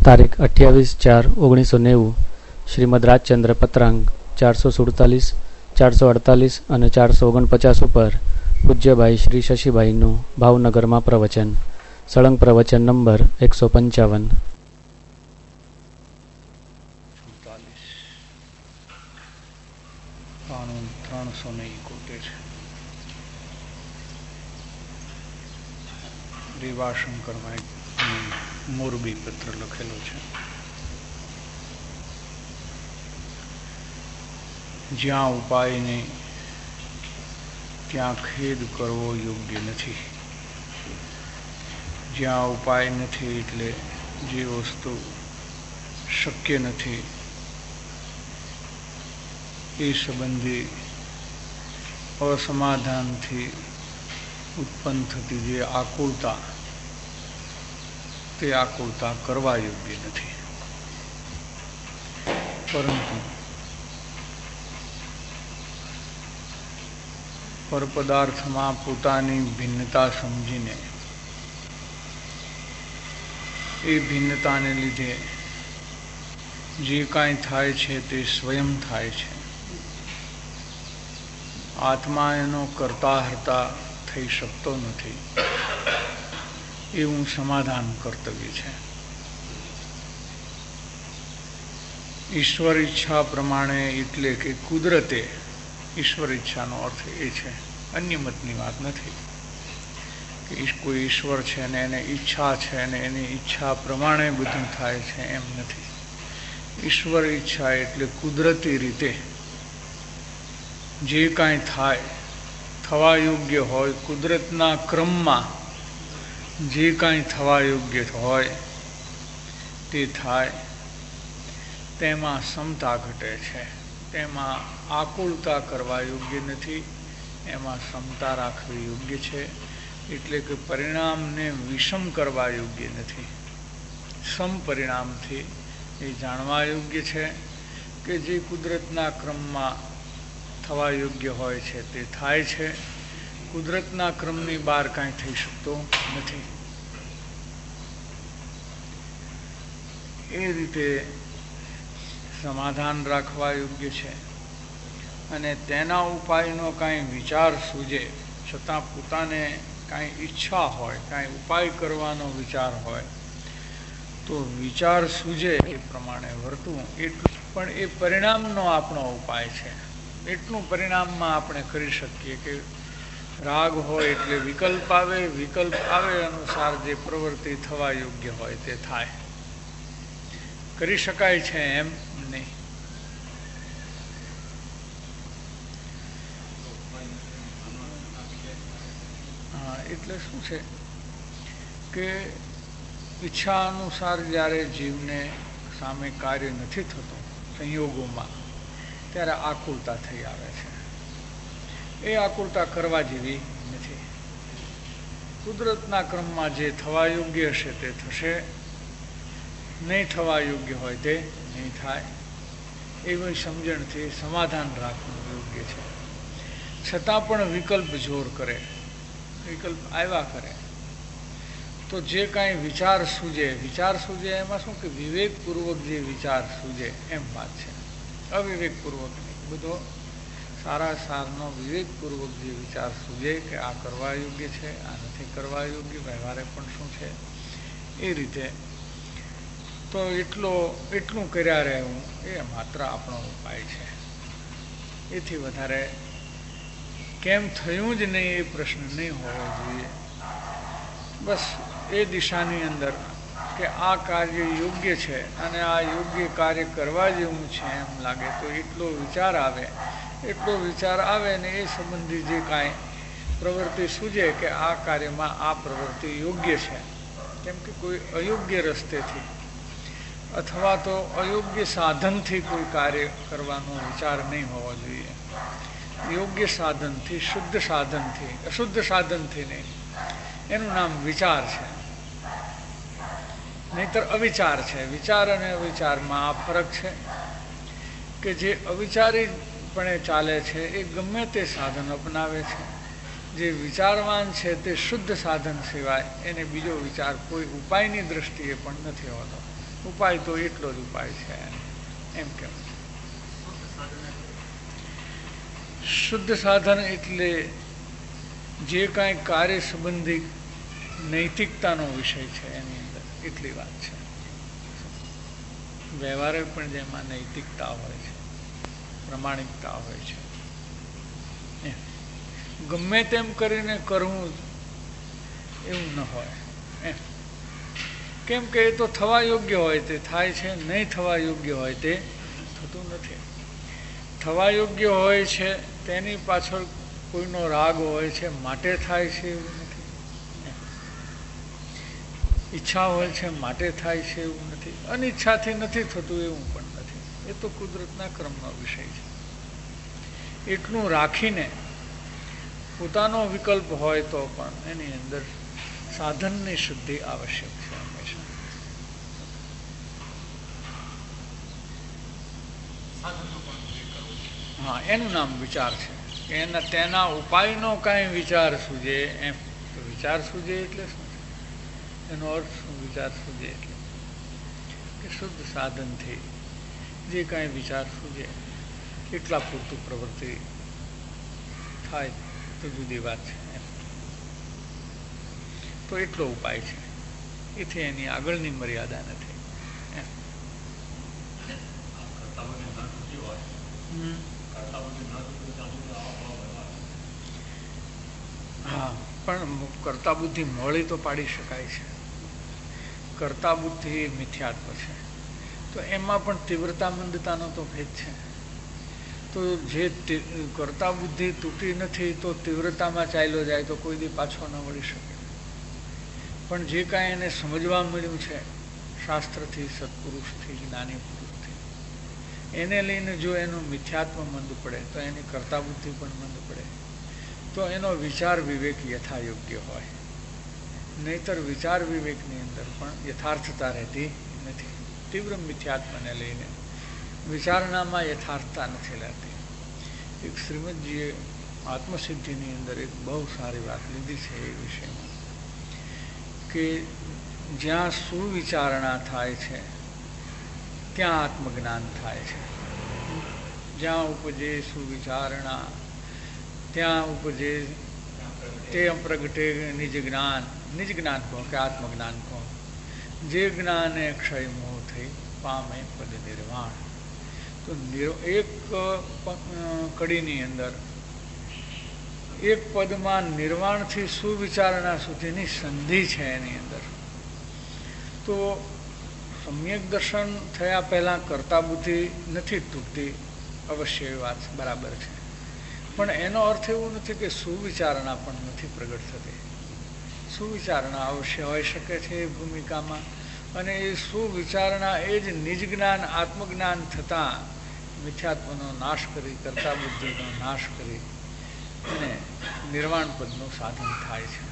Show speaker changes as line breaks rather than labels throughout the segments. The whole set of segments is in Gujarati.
તારીખ 28/4/1990 શ્રીમદ રાજચંદ્ર પત્રાંગ 447, 448 અને 449 ઉપર પૂજ્યભાઈ શ્રી શશીભાઈનું ભાવનગરમાં પ્રવચન. સળંગ પ્રવચન નંબર 155.
રીવાશંકરભાઈ મોરબી પત્ર લખેલો છે. જ્યાં ઉપાય નહીં ત્યાં ખેદ કરવો યોગ્ય નથી. જ્યાં ઉપાય નથી એટલે જે વસ્તુ શક્ય નથી એ સંબંધી અસમાધાનથી ઉત્પન્ન થતી જે આકુળતા, તે આકુળતા કરવા યોગ્ય નથી. પરંતુ પરપદાર્થમાં પોતાની ભિન્નતા સમજીને એ ભિન્નતાને લીધે જે કાંઈ થાય છે તે સ્વયં થાય છે. આત્મા એનો કરતા હર્તા થઈ શકતો નથી એવું સમાધાન કર્તવ્ય છે. ઈશ્વર ઈચ્છા પ્રમાણે એટલે કે કુદરતે, ઈશ્વર ઈચ્છાનો અર્થ એ છે, અન્ય મતની વાત નથી કે કોઈ ઈશ્વર છે ને એને ઈચ્છા છે ને એની ઈચ્છા પ્રમાણે બધું થાય છે, એમ નથી. ઈશ્વર ઈચ્છા એટલે કુદરતી રીતે જે કાંઈ થાય, થવા યોગ્ય હોય, કુદરતના ક્રમમાં જે કાંઈ થવા યોગ્ય હોય તે થાય. તેમાં સમતા ઘટે છે, તેમાં આકુળતા કરવા યોગ્ય નથી, એમાં સમતા રાખવી યોગ્ય છે. એટલે કે પરિણામને વિષમ કરવા યોગ્ય નથી. સમ પરિણામથી એ જાણવા યોગ્ય છે કે જે કુદરતના ક્રમમાં થવા યોગ્ય હોય છે તે થાય છે. કુદરતના ક્રમની બહાર કાંઈ થઈ શકતો નથી. એ રીતે સમાધાન રાખવા યોગ્ય છે. અને તેના ઉપાયનો કાંઈ વિચાર સૂજે છતાં પોતાને કાંઈ ઈચ્છા હોય, કાંઈ ઉપાય કરવાનો વિચાર હોય તો વિચાર સૂજે એ પ્રમાણે વર્તવું. એટલું પણ એ પરિણામનો આપણો ઉપાય છે. એટલું પરિણામમાં આપણે કરી શકીએ કે રાગ હોય એટલે વિકલ્પ આવે, વિકલ્પ આવે અનુસાર જે પ્રવૃત્તિ થવા યોગ્ય હોય તે થાય. કરી શકાય છે એમ નહીં. એટલે શું છે કે ઈચ્છા અનુસાર જ્યારે જીવને સામે કાર્ય નથી થતું સંયોગોમાં, ત્યારે આકુળતા થઈ આવે છે. એ આકુળતા કરવા જેવી નથી. કુદરતના ક્રમમાં જે થવા યોગ્ય હશે તે થશે, નહીં થવા યોગ્ય હોય તે નહીં થાય. એવી સમજણથી સમાધાન રાખવું યોગ્ય છે. છતાં પણ વિકલ્પ જોર કરે, વિકલ્પ આવ્યા કરે તો જે કાંઈ વિચાર સૂજે, વિચાર સૂજે એમાં શું કે વિવેકપૂર્વક જે વિચાર સૂજે એમ વાત છે. અવિવેકપૂર્વક નહીં. બધો સારા સારનો વિવેકપૂર્વક જે વિચાર સૂજે કે આ કરવા યોગ્ય છે, આ નથી કરવા યોગ્ય, વ્યવહારે પણ શું છે એ રીતે. તો એટલું કર્યા રહેવું એ માત્ર આપણો ઉપાય છે. એથી વધારે કેમ થયું જ નહીં એ પ્રશ્ન નહીં હોવો જોઈએ. બસ એ દિશાની અંદર કે આ કાર્ય યોગ્ય છે અને આ યોગ્ય કાર્ય કરવા જેવું છે એમ લાગે તો એટલો વિચાર આવે. એટલો વિચાર આવે ને એ સંબંધી જે કાંઈ પ્રવૃત્તિ સૂજે કે આ કાર્યમાં આ પ્રવૃત્તિ યોગ્ય છે. કેમ કે કોઈ અયોગ્ય રસ્તેથી અથવા તો અયોગ્ય સાધનથી કોઈ કાર્ય કરવાનો વિચાર નહીં હોવો જોઈએ. યોગ્ય સાધનથી, શુદ્ધ સાધનથી, અશુદ્ધ સાધનથી નહીં. એનું નામ વિચાર છે, નહીતર અવિચાર છે. વિચાર અને અવિચારમાં આ ફરક છે કે જે અવિચારીપણે ચાલે છે એ ગમે તે સાધન અપનાવે છે. જે વિચારવાન છે તે શુદ્ધ સાધન સિવાય એને બીજો વિચાર કોઈ ઉપાયની દ્રષ્ટિએ પણ નથી હોતો. ઉપાય તો એટલો જ ઉપાય છે એમ કેમ. શુદ્ધ સાધન એટલે જે કાંઈ કાર્ય સંબંધી નૈતિકતાનો વિષય છે એની અંદર એટલી વાત છે. વ્યવહારે પણ જેમાં નૈતિકતા હોય છે, પ્રમાણિકતા હોય છે. ગમે તેમ કરીને કરવું એવું ન હોય એમ. કેમ કે એ તો થવા યોગ્ય હોય તે થાય છે, નહીં થવા યોગ્ય હોય તે થતું નથી. થવા યોગ્ય હોય છે તેની પાછળ કોઈનો રાગ હોય છે માટે થાય છે એવું નથી. ઈચ્છા હોય છે માટે થાય છે એવું નથી. અનિચ્છાથી નથી થતું એવું પણ નથી. એ તો કુદરતના ક્રમનો વિષય છે. એટલું રાખીને પોતાનો વિકલ્પ હોય તો પણ એની અંદર સાધનની શુદ્ધિ આવશ્યક છે હંમેશા. હા, એનું નામ વિચાર છે. તેના ઉપાયનો કાંઈ વિચાર સૂજે એમ. તો વિચાર સૂજે એટલે શું? એનો અર્થ શું? વિચાર સૂજે એટલે કે શુદ્ધ સાધનથી જે કાંઈ વિચાર સૂજે એટલા પૂરતું પ્રવૃત્તિ થાય તો જુદી વાત છે એમ. તો એટલો ઉપાય છે. એથી એની આગળની મર્યાદા નથી એમ. હા, પણ કર્તા બુદ્ધિ મોળી તો પાડી શકાય છે. કર્તા બુદ્ધિ મિથ્યાત્વ છે. તો એમાં પણ તીવ્રતા મંદતાનો તો ભેદ છે. તો જે કર્તા બુદ્ધિ તૂટી નથી તો તીવ્રતામાં ચાલ્યો જાય તો કોઈ દી પાછો ન વળી શકે. પણ જે કાંઈ એને સમજવા મળ્યું છે શાસ્ત્રથી, સત્પુરુષથી, જ્ઞાની પુરુષથી, એને લઈને જો એનું મિથ્યાત્વ મંદ પડે તો એની કર્તા બુદ્ધિ પણ મંદ પડે. તો એનો વિચાર વિવેક યથાયોગ્ય હોય. નહીતર વિચાર વિવેકની અંદર પણ યથાર્થતા રહેતી નથી. તીવ્ર મિથ્યાત્મને લઈને વિચારણામાં યથાર્થતા નથી રહેતી. એક શ્રીમદજીએ આત્મસિદ્ધિની અંદર એક બહુ સારી વાત લીધી છે એ વિષયમાં કે જ્યાં સુવિચારણા થાય છે ત્યાં આત્મજ્ઞાન થાય છે. જ્યાં ઉપજે સુવિચારણા ત્યાં ઉપજે તે પ્રગટે નિજ જ્ઞાન. નિજ જ્ઞાન કહો કે આત્મજ્ઞાન કહો. જે જ્ઞાને ક્ષય મોહ થઈ પામે પદ નિર્વાણ. તો એક કડીની અંદર એક પદમાં નિર્વાણથી સુવિચારણા સુધીની સંધિ છે એની અંદર. તો સમ્યક દર્શન થયા પહેલાં કર્તા બુદ્ધિ નથી તૂટતી, અવશ્ય એ વાત બરાબર છે. પણ એનો અર્થ એવું નથી કે સુવિચારણા પણ નથી પ્રગટ થતી. સુવિચારણા અવશ્ય હોઈ શકે છે એ ભૂમિકામાં. અને એ સુવિચારણા એ જ નિજ જ્ઞાન, આત્મજ્ઞાન થતાં મિથ્યાત્વનો નાશ કરી, કર્તા બુદ્ધિનો નાશ કરી અને નિર્વાણ પદનું સાધન થાય છે.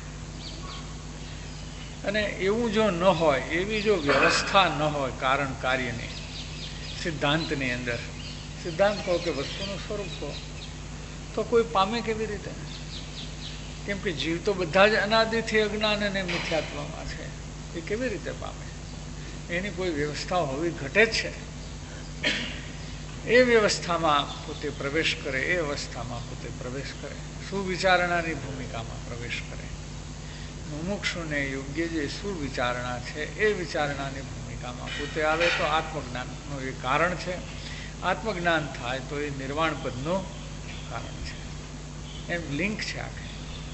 અને એવું જો ન હોય, એવી જો વ્યવસ્થા ન હોય કારણ કાર્યની સિદ્ધાંતની અંદર, સિદ્ધાંત કહો કે વસ્તુનું સ્વરૂપ કહો, તો કોઈ પામે કેવી રીતે? કેમ કે જીવ તો બધા જ અનાદિથી અજ્ઞાન અને મિથ્યાત્વમાં છે. એ કેવી રીતે પામે? એની કોઈ વ્યવસ્થા હોવી ઘટે જ છે. એ વ્યવસ્થામાં પોતે પ્રવેશ કરે, એ અવસ્થામાં પોતે પ્રવેશ કરે, સુવિચારણાની ભૂમિકામાં પ્રવેશ કરે. મુમુક્ષુને યોગ્ય જે સુવિચારણા છે એ વિચારણાની ભૂમિકામાં પોતે આવે તો આત્મજ્ઞાનનું એ કારણ છે. આત્મજ્ઞાન થાય તો એ નિર્વાણ પદનું કારણ છે. એમ લિંક છે આખે.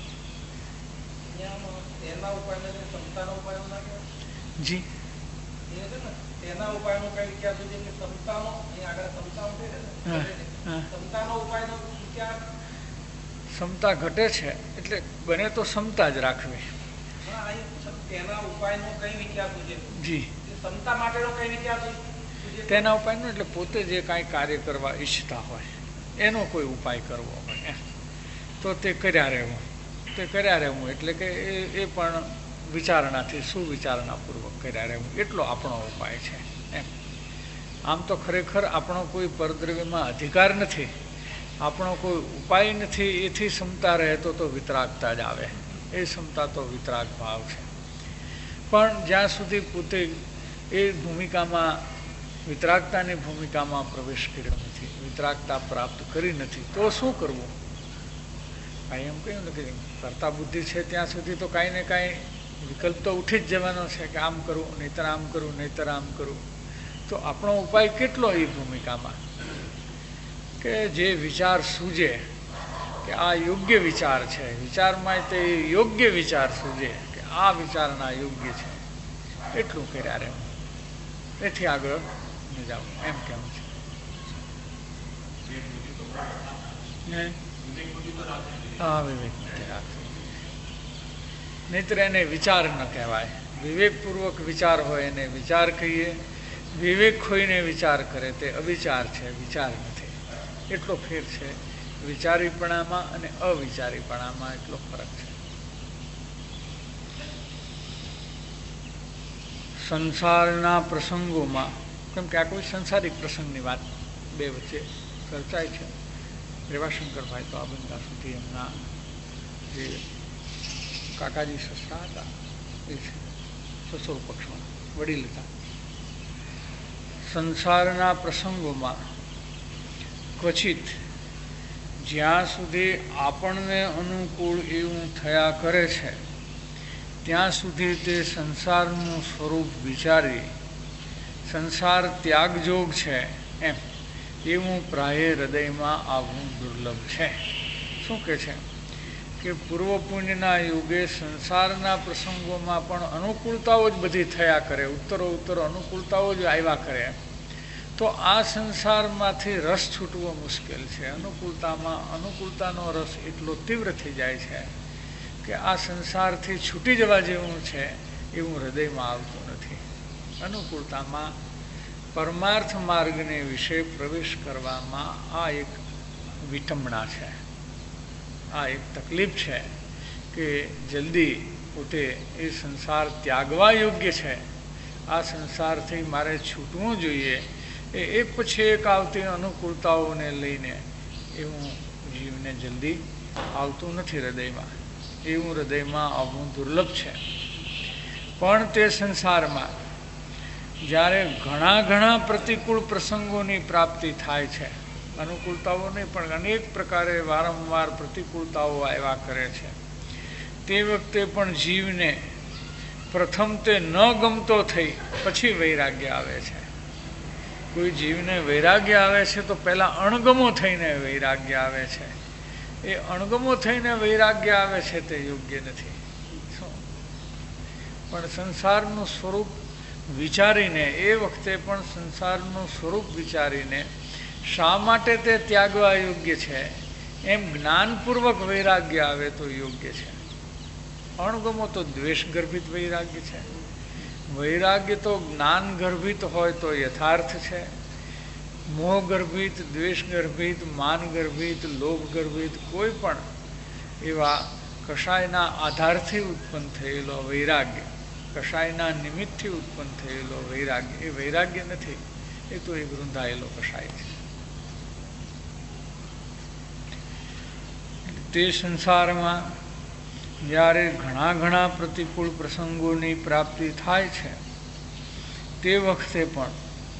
જી
તેના ઉપાયનો કઈ વિચાર સુધી કે ક્ષમતાનો અહીં આગળ ક્ષમતાનો છે ને ક્ષમતાનો ઉપાયનો વિચાર
ક્ષમતા ઘટે છે એટલે બને તો ક્ષમતા જ રાખવી.
તેના ઉપાયનો કઈ વિચાર સૂચે?
જી,
ક્ષમતા માટેનો કઈ વિચાર
તેના ઉપાયનો એટલે પોતે જે કાંઈ કાર્ય કરવા ઈચ્છતા હોય એનો કોઈ ઉપાય કરવો હોય તો તે કર્યા રહેવું. તે કર્યા રહેવું એટલે કે એ પણ વિચારણાથી સુવિચારણાપૂર્વક કર્યા રહેવું એટલો આપણો ઉપાય છે એમ. આમ તો ખરેખર આપણો કોઈ પરદ્રવ્યમાં અધિકાર નથી, આપણો કોઈ ઉપાય નથી. એથી ક્ષમતા રહેતો તો વિતરાગતા જ આવે. એ ક્ષમતા તો વિતરાગ ભાવ છે. પણ જ્યાં સુધી પોતે એ ભૂમિકામાં વિતરાગતાની ભૂમિકામાં પ્રવેશ કર્યો નથી, વિતરાગતા પ્રાપ્ત કરી નથી. તો શું કરવું? કાંઈ એમ કહ્યું નથી, કરતા બુદ્ધિ છે ત્યાં સુધી તો કાંઈ ને કાંઈ વિકલ્પ તો ઉઠી જ જવાનો છે કે આમ કરું, નહીતર આમ કરું, નહીતર આમ કરું. તો આપણો ઉપાય કેટલો એ ભૂમિકામાં કે જે વિચાર સૂજે કે આ યોગ્ય વિચાર છે, વિચારમાં તે યોગ્ય વિચાર સૂજે કે આ વિચારના યોગ્ય છે, એટલું કર્યા રહેવું, એથી આગળ ન જવું, એમ કહેવું છે. હા, વિવેક નથી રાખવું, નહીતર એને વિચાર ન કહેવાય. વિવેકપૂર્વક વિચાર હોય એને વિચાર કહીએ, વિવેક ખોઈને વિચાર કરે તે અવિચાર છે, વિચાર નથી. એટલો ફેર છે વિચારીપણામાં અને અવિચારીપણામાં, એટલો ફરક છે. સંસારના પ્રસંગોમાં, કેમ કે આ કોઈ સંસારિક પ્રસંગની વાત બે વચ્ચે ચર્ચાય છે. રેવાશંકરભાઈ તો આ બંધા સુધી એમના જે કાકાજી સસરા હતા એ છે સસુર પક્ષમાં વડીલ હતા. સંસારના પ્રસંગોમાં ક્વચિત જ્યાં સુધી આપણને અનુકૂળ એવું થયા કરે છે ત્યાં સુધી તે સંસારનું સ્વરૂપ વિચારી સંસાર ત્યાગજોગ છે એમ એવું પ્રાય હૃદયમાં આવવું દુર્લભ છે. શું કહે છે કે પૂર્વ પુણ્યના યુગે સંસારના પ્રસંગોમાં પણ અનુકૂળતાઓ જ બધી થયા કરે, ઉત્તરો અનુકૂળતાઓ જ આવ્યા કરે. તો આ સંસારમાંથી રસ છૂટવો મુશ્કેલ છે. અનુકૂળતાનો રસ એટલો તીવ્ર થઈ જાય છે કે આ સંસારથી છૂટી જવા જેવું છે એવું હૃદયમાં આવતું નથી. અનુકૂળતામાં પરમાર્થ માર્ગને વિશે પ્રવેશ કરવામાં આ એક વિટંબણા છે, આ એક તકલીફ છે કે જલ્દી પોતે એ સંસાર ત્યાગવા યોગ્ય છે, આ સંસારથી મારે છૂટવું જોઈએ, એ એક પછી એક આવતી અનુકૂળતાઓને લઈને એવું જીવને જલ્દી આવતું નથી હૃદયમાં. એવું હૃદયમાં આવવું દુર્લભ છે. પણ તે સંસારમાં જ્યારે ઘણા પ્રતિકૂળ પ્રસંગોની પ્રાપ્તિ થાય છે, અનુકૂળતાઓ નહીં પણ અનેક પ્રકારે વારંવાર પ્રતિકૂળતાઓ આવ્યા કરે છે, તે વખતે પણ જીવને પ્રથમ તે ન ગમતો થઈ પછી વૈરાગ્ય આવે છે. કોઈ જીવને વૈરાગ્ય આવે છે તો પહેલાં અણગમો થઈને વૈરાગ્ય આવે છે. એ અણગમો થઈને વૈરાગ્ય આવે છે તે યોગ્ય નથી. પણ સંસારનું સ્વરૂપ વિચારીને, એ વખતે પણ સંસારનું સ્વરૂપ વિચારીને શા માટે તે ત્યાગવા યોગ્ય છે એમ જ્ઞાનપૂર્વક વૈરાગ્ય આવે તો યોગ્ય છે. અણગમો તો દ્વેષ ગર્ભિત વૈરાગ્ય છે. વૈરાગ્ય તો જ્ઞાન ગર્ભિત હોય તો યથાર્થ છે. મોહ ગર્ભિત, દ્વેષ ગર્ભિત, માન ગર્ભિત, લોભ ગર્ભિત કોઈ પણ એવા કશાયના આધારથી ઉત્પન્ન થયેલો વૈરાગ્ય, કશાયના નિમિત્તથી ઉત્પન્ન થયેલો વૈરાગ્ય એ વૈરાગ્ય નથી, એ તો એક રૂંધાયેલો કશાય છે. તે સંસારમાં જ્યારે ઘણા પ્રતિકૂળ પ્રસંગોની પ્રાપ્તિ થાય છે તે વખતે પણ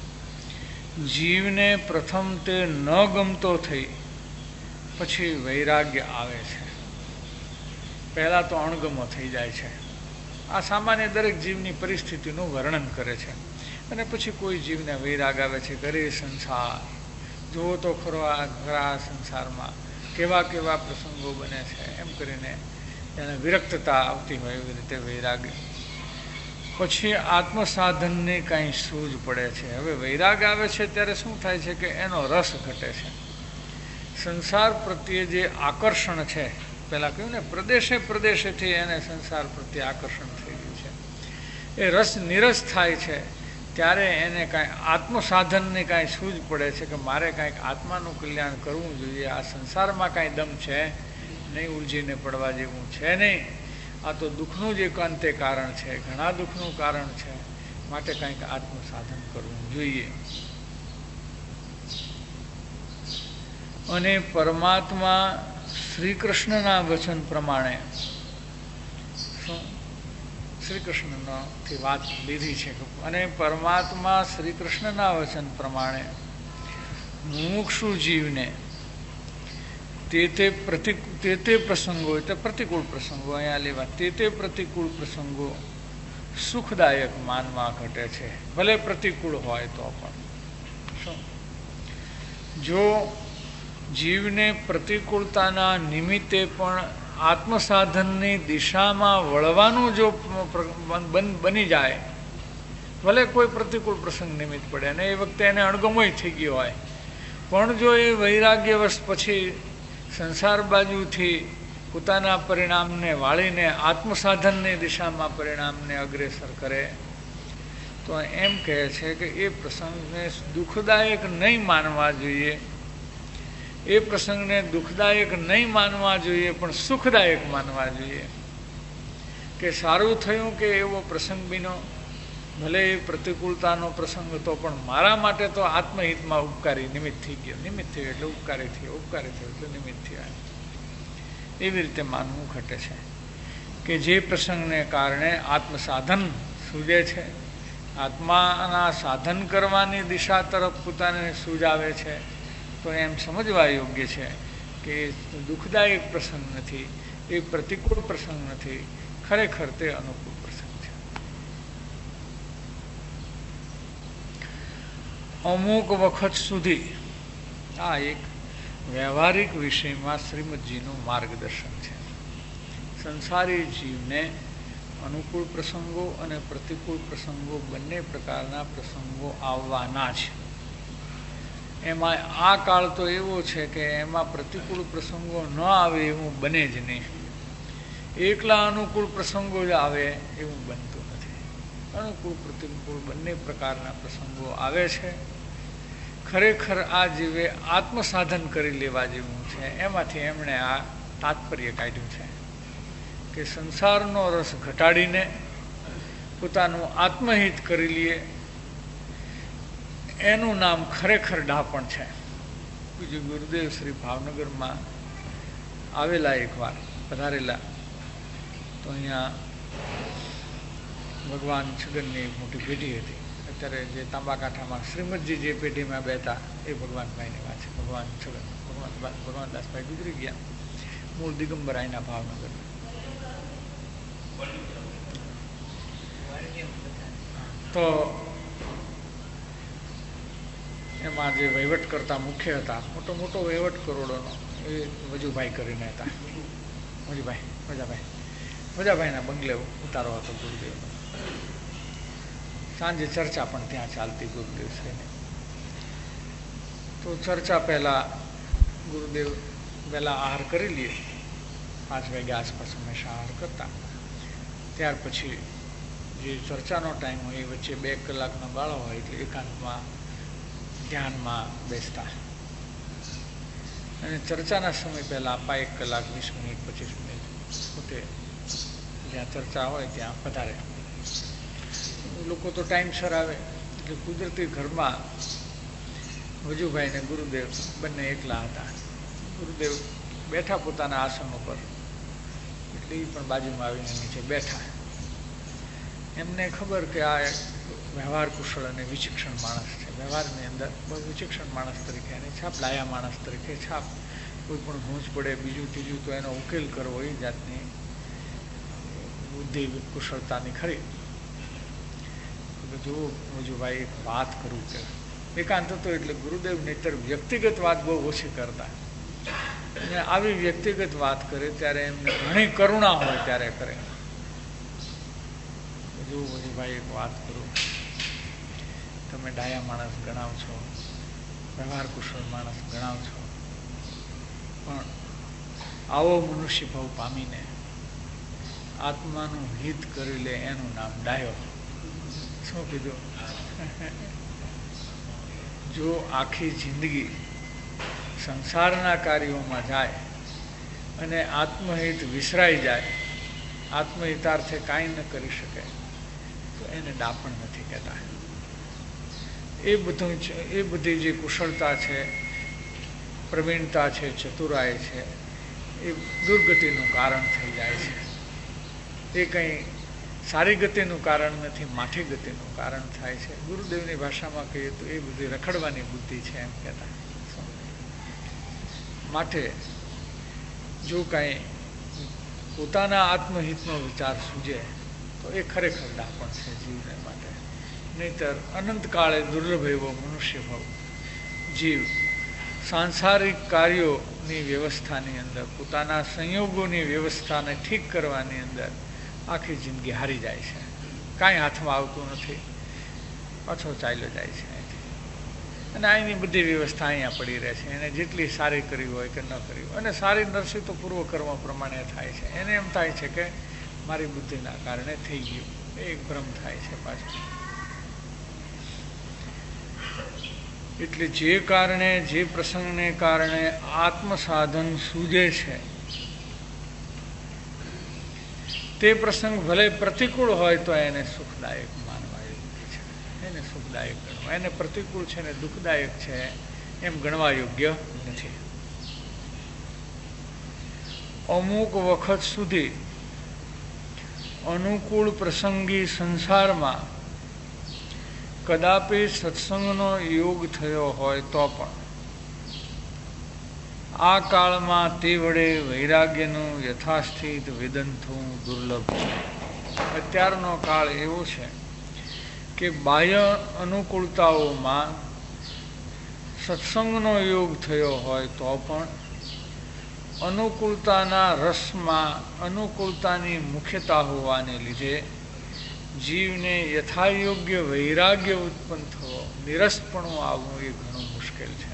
જીવને પ્રથમ તે ન ગમતો થઈ પછી વૈરાગ્ય આવે છે. પહેલાં તો અણગમો થઈ જાય છે. આ સામાન્ય દરેક જીવની પરિસ્થિતિનું વર્ણન કરે છે. અને પછી કોઈ જીવને વૈરાગ આવે છે, ઘરે સંસાર જુઓ તો ખરો, આ ખરા સંસારમાં કેવા પ્રસંગો બને છે, એમ કરીને એને વિરક્તતા આવતી હોય એવી રીતે વૈરાગ્ય. પછી આત્મસાધનની કાંઈ સૂઝ પડે છે. હવે વૈરાગ આવે છે ત્યારે શું થાય છે કે એનો રસ ઘટે છે. સંસાર પ્રત્યે જે આકર્ષણ છે, પહેલાં કહ્યું ને પ્રદેશેથી એને સંસાર પ્રત્યે આકર્ષણ થઈ ગયું છે, એ રસ નિરસ થાય છે ત્યારે એને કાંઈ આત્મસાધનની કાંઈ સૂઝ પડે છે કે મારે કાંઈક આત્માનું કલ્યાણ કરવું જોઈએ. આ સંસારમાં કાંઈ દમ છે નહીં, ઉલઝીને પડવા જેવું છે નહીં, આ તો દુઃખનું જ એકાંતે કારણ છે, ઘણા દુઃખનું કારણ છે, માટે કંઈક આત્મસાધન કરવું જોઈએ. અને પરમાત્મા શ્રી કૃષ્ણના વચન પ્રમાણે શ્રી કૃષ્ણથી વાત લીધી છે. અને પરમાત્મા શ્રી કૃષ્ણના વચન પ્રમાણે મુમુક્ષુ જીવને તે પ્રસંગો એટલે પ્રતિકૂળ પ્રસંગો અહીંયા લેવા તે પ્રતિકૂળ પ્રસંગો સુખદાયક માનવા ઘટે છે, ભલે પ્રતિકૂળ હોય તો પણ. શું જો જીવને પ્રતિકૂળતાના નિમિત્તે પણ આત્મસાધનની દિશામાં વળવાનું જો બની જાય, ભલે કોઈ પ્રતિકૂળ પ્રસંગ નિમિત્ત પડે અને એ વખતે એને અણગમોય થઈ ગયો હોય, પણ જો એ વૈરાગ્યવશ પછી સંસાર બાજુથી પોતાના પરિણામને વાળીને આત્મસાધનની દિશામાં પરિણામને અગ્રેસર કરે તો એમ કહે છે કે એ પ્રસંગને દુઃખદાયક નહીં માનવા જોઈએ. એ પ્રસંગને દુઃખદાયક નહીં માનવા જોઈએ પણ સુખદાયક માનવા જોઈએ. કે સારું થયું કે એવો પ્રસંગ બીનો, ભલે એ પ્રતિકૂળતાનો પ્રસંગ હતો પણ મારા માટે તો આત્મહિતમાં ઉપકારી નિમિત્ત થઈ ગયો. નિમિત્ત થયું એટલે ઉપકારી થયો, ઉપકારી થયો એટલે નિમિત્ત થયો. એવી રીતે માનવું ઘટે છે કે જે પ્રસંગને કારણે આત્મસાધન સૂજે છે, આત્માના સાધન કરવાની દિશા તરફ પોતાને સૂજાવે છે, તો એમ સમજવા યોગ્ય છે કે દુઃખદાયક પ્રસંગ નથી, એ પ્રતિકૂળ પ્રસંગ નથી, ખરેખર તે અનુકૂળ પ્રસંગ છે. અમુક વખત સુધી આ એક વ્યવહારિક વિષયમાં શ્રીમદજીનું માર્ગદર્શન છે. સંસારી જીવને અનુકૂળ પ્રસંગો અને પ્રતિકૂળ પ્રસંગો બંને પ્રકારના પ્રસંગો આવવાના છે. એમાં આ કાળ તો એવો છે કે એમાં પ્રતિકૂળ પ્રસંગો ન આવે એવું બને જ નહીં. એકલા અનુકૂળ પ્રસંગો જ આવે એવું બનતું નથી. અનુકૂળ પ્રતિકૂળ બંને પ્રકારના પ્રસંગો આવે છે. ખરેખર આ જીવે આત્મસાધન કરી લેવા જેવું છે. એમાંથી એમણે આ તાત્પર્ય કાઢ્યું છે કે સંસારનો રસ ઘટાડીને પોતાનું આત્મહિત કરી લઈએ એનું નામ ખરેખર ડાપણ છે. બીજું ગુરુદેવ શ્રી ભાવનગરમાં આવેલા, એકવાર પધારેલા, તો અહીંયા ભગવાન છગનની એક મોટી પેઢી હતી. અત્યારે જે તાંબાકાંઠામાં શ્રીમદજી જે પેઢીમાં બેઠા એ ભગવાનભાઈની વાત છે. ભગવાન છગન, ભગવાનદાસભાઈ ગુજરી ગયા, મૂળ દિગંબર અહીંના ભાવનગર. તો એમાં જે વહીવટ કરતા મુખ્ય હતા, મોટો વહીવટ કરોડોનો, એ વજુભાઈ કરીને હતા. વજાભાઈના બંગલે ઉતારો હતો ગુરુદેવનો. સાંજે ચર્ચા પણ ત્યાં ચાલતી ગુરુદેવ શ્રીની. તો ચર્ચા પહેલાં ગુરુદેવ વહેલા આહાર કરી લઈએ, 5 વાગ્યા આસપાસ હંમેશા આહાર કરતા. ત્યાર પછી જે ચર્ચાનો ટાઈમ હોય એ વચ્ચે 2 કલાકનો ગાળો હોય એટલે એકાંતમાં ધ્યાનમાં બેસતા. અને ચર્ચાના સમય પહેલાં 1 કલાક 20 મિનિટ 25 મિનિટ પોતે જ્યાં ચર્ચા હોય ત્યાં પધારે. લોકો તો ટાઈમસર આવે એટલે કુદરતી ઘરમાં વજુભાઈ ને ગુરુદેવ બંને એકલા હતા. ગુરુદેવ બેઠા પોતાના આસન ઉપર, એટલે એ પણ બાજુમાં આવીને નીચે બેઠા. એમને ખબર કે આ વ્યવહાર કુશળ અને વિચક્ષણ માણસ છે. વ્યવહારની અંદર બહુ વિચક્ષણ માણસ તરીકે એની છાપ, ડાયા માણસ તરીકે છાપ. કોઈ પણ ગૂંચ પડે બીજું ત્રીજું તો એનો ઉકેલ કરવો એ જાતની બુદ્ધિ કુશળતાની ખરી. જો વજુભાઈ એક વાત કરું કે એકાંત હતો એટલે ગુરુદેવ નહીતર વ્યક્તિગત વાત બહુ ઓછી કરતા. અને આવી વ્યક્તિગત વાત કરે ત્યારે એમને ઘણી કરુણા હોય ત્યારે કરે. જો વજુભાઈ એક વાત કરું, તમે ડાયા માણસ ગણાવ છો, વ્યવહાર કુશળ માણસ ગણાવ છો, પણ આવો મનુષ્ય ભાવ પામીને આત્માનું હિત કરી લે એનું નામ ડાયો. શું કીધું? જો આખી જિંદગી સંસારના કાર્યોમાં જાય અને આત્મહિત વિસરાઈ જાય, આત્મહિતાર્થે કાંઈ ન કરી શકે, તો એને ડાપણ નથી કહેતા. એ બધી જે કુશળતા છે, પ્રવીણતા છે, ચતુરાઈ છે, એ દુર્ગતિનું કારણ થઈ જાય છે. એ કંઈ સારી ગતિનું કારણ નથી, માઠી ગતિનું કારણ થાય છે. ગુરુદેવની ભાષામાં કહીએ તો એ બધી રખડવાની બુદ્ધિ છે એમ કહેતા. માટે જો કાંઈ પોતાના આત્મહિતનો વિચાર સૂજે તો એ ખરેખર ડાપણ છે જીવને માટે. નહીતર અનંતકાળે દુર્લભ એવો મનુષ્ય ભાવ જીવ સાંસારિક કાર્યોની વ્યવસ્થાની અંદર, પોતાના સંયોગોની વ્યવસ્થાને ઠીક કરવાની અંદર આખી જિંદગી હારી જાય છે. કાંઈ હાથમાં આવતું નથી, પાછો ચાલ્યો જાય છે અહીંથી. અને અહીંની બધી વ્યવસ્થા અહીંયા પડી રહે છે. એને જેટલી સારી કરી હોય કે ન કરી હોય, અને સારી નરસી તો પૂર્વકર્મ પ્રમાણે થાય છે. એને એમ થાય છે કે મારી બુદ્ધિના કારણે થઈ ગયું, એ એક ભ્રમ થાય છે પાછું. એટલે જે કારણે, જે પ્રસંગને કારણે આત્મસાધન સૂજે છે તે પ્રસંગ ભલે પ્રતિકૂળ હોય તો એને સુખદાયક માનવા યોગ્ય છે, એને સુખદાયક ગણવા. એને પ્રતિકૂળ છે ને દુઃખદાયક છે એમ ગણવા યોગ્ય નથી. અમુક વખત સુધી અનુકૂળ પ્રસંગી સંસારમાં કદાપી સત્સંગનો યોગ થયો હોય તો પણ આ કાળમાં તે વડે વૈરાગ્યનું યથાસ્થિત વેદન થવું દુર્લભ છે. અત્યારનો કાળ એવો છે કે બાહ્ય અનુકૂળતાઓમાં સત્સંગનો યોગ થયો હોય તો પણ અનુકૂળતાના રસમાં અનુકૂળતાની મુખ્યતા હોવાને લીધે જીવને યથાયોગ્ય વૈરાગ્ય ઉત્પન્ન થવો, નિરસપણું આવવું એ ઘણું મુશ્કેલ છે.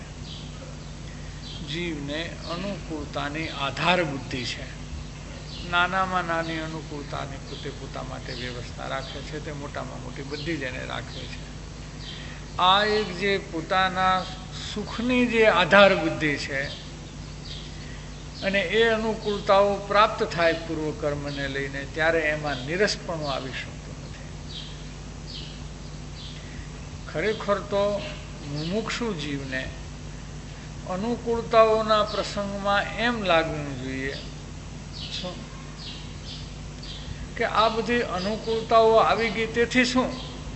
જીવને અનુકૂળતાની આધાર બુદ્ધિ છે. નાનામાં નાની અનુકૂળતાની પોતે પોતા માટે વ્યવસ્થા રાખે છે, તે મોટામાં મોટી બધી જ એને રાખે છે. આ એક જે પોતાના સુખની જે આધાર બુદ્ધિ છે, અને એ અનુકૂળતાઓ પ્રાપ્ત થાય પૂર્વકર્મને લઈને, ત્યારે એમાં નિરસપણું આવી શકતું નથી. ખરેખર તો મુમુક્ષુ જીવને અનુકૂળતાઓના પ્રસંગમાં એમ લાગવું જોઈએ કે આ બધી અનુકૂળતાઓ આવી ગઈ, તેથી શું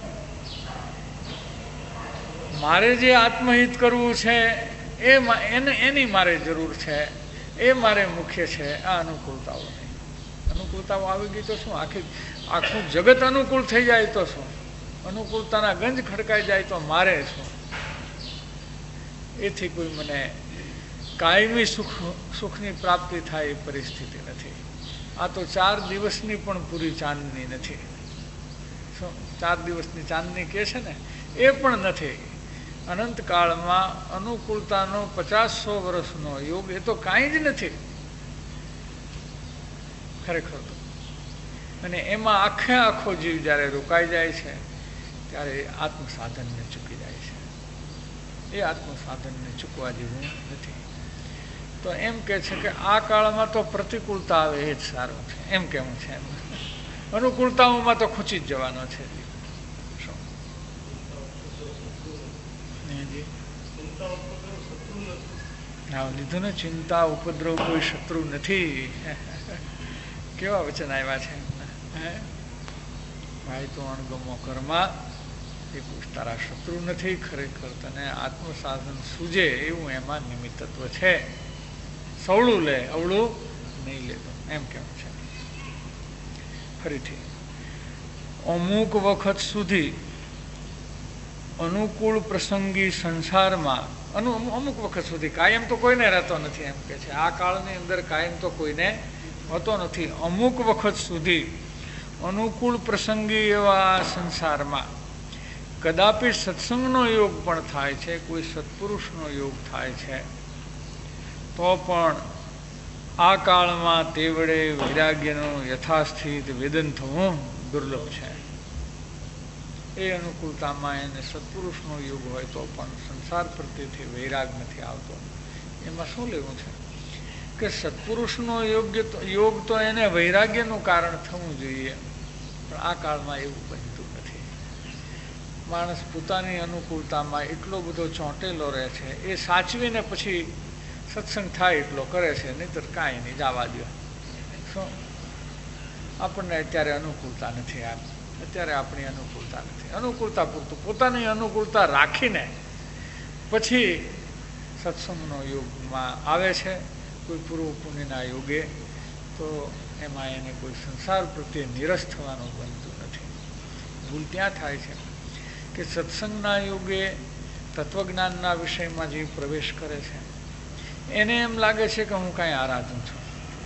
મારે જે આત્મહિત કરવું છે એની મારે જરૂર છે, એ મારે મુખ્ય છે, આ અનુકૂળતાઓ નહીં. અનુકૂળતાઓ આવી ગઈ તો શું, આખું જગત અનુકૂળ થઈ જાય તો શું, અનુકૂળતાના ગંજ ખડકાઈ જાય તો મારે શું? એથી કોઈ મને કાયમી સુખની પ્રાપ્તિ થાય એ પરિસ્થિતિ નથી. આ તો 4 દિવસની પણ પૂરી ચાંદની નથી. શું 4 દિવસની ચાંદની કહે છે ને, એ પણ નથી. અનંતકાળમાં અનુકૂળતાનો 50-100 વર્ષનો યોગ, એ તો કાંઈ જ નથી ખરેખર તો. અને એમાં આખો જીવ જ્યારે રોકાઈ જાય છે ત્યારે આત્મસાધનને ચૂકી જાય છે. એ આત્મસાધનને ચૂકવા જેવું નથી. તો એમ કે છે કે આ કાળમાં તો પ્રતિકૂળતા આવે એ જ સારું છે, એમ કેવું છે. એમ અનુકૂળતાઓમાં તો ખૂંચી જ જવાનો છે. લીધું ને, ચિંતા ઉપદ્રવ કોઈ શત્રુ નથી. કેવા વચન આવ્યા છે ભાઈ, તો અણગમો કર્મા એ તારા શત્રુ નથી. ખરેખર તને આત્મસાધન સૂજે એવું એમાં નિમિત્તત્વ છે. સવળું લે, અવળું નહીં લેતો, એમ કેવું છે. ફરીથી, અમુક વખત સુધી અનુકૂળ પ્રસંગી સંસારમાં, અમુક વખત સુધી, કાયમ તો કોઈને રહેતો નથી એમ કે છે. આ કાળની અંદર કાયમ તો કોઈને હોતો નથી. અમુક વખત સુધી અનુકૂળ પ્રસંગી એવા સંસારમાં કદાપી સત્સંગનો યોગ પણ થાય છે, કોઈ સત્પુરુષનો યોગ થાય છે, તો પણ આ કાળમાં તે વડે વૈરાગ્યનું યથાસ્થિત વેદન થવું દુર્લભ છે. એ અનુકૂળતામાં એને સત્પુરુષનો યોગ હોય તો પણ સંસાર પ્રત્યેથી વૈરાગ નથી આવતો. એમાં શું લેવું છે કે સત્પુરુષનો યોગ તો એને વૈરાગ્યનું કારણ થવું જોઈએ, પણ આ કાળમાં એવું બનતું નથી. માણસ પોતાની અનુકૂળતામાં એટલો બધો ચોંટેલો રહે છે, એ સાચવીને પછી સત્સંગ થાય એટલો કરે છે, નહીંતર કાંઈ નહીં, જવા દો. શું આપણને અત્યારે અનુકૂળતા નથી. અત્યારે આપણી અનુકૂળતા નથી. અનુકૂળતા પૂરતું પોતાની અનુકૂળતા રાખીને પછી સત્સંગનો યોગમાં આવે છે. કોઈ પૂર્વ પુણ્યના યોગે તો એમાં એને કોઈ સંસાર પ્રત્યે નિરસ થવાનું બનતું નથી. ભૂલ ત્યાં થાય છે કે સત્સંગના યોગે તત્વજ્ઞાનના વિષયમાં જે પ્રવેશ કરે છે એને એમ લાગે છે કે હું કાંઈ આરાધું છું.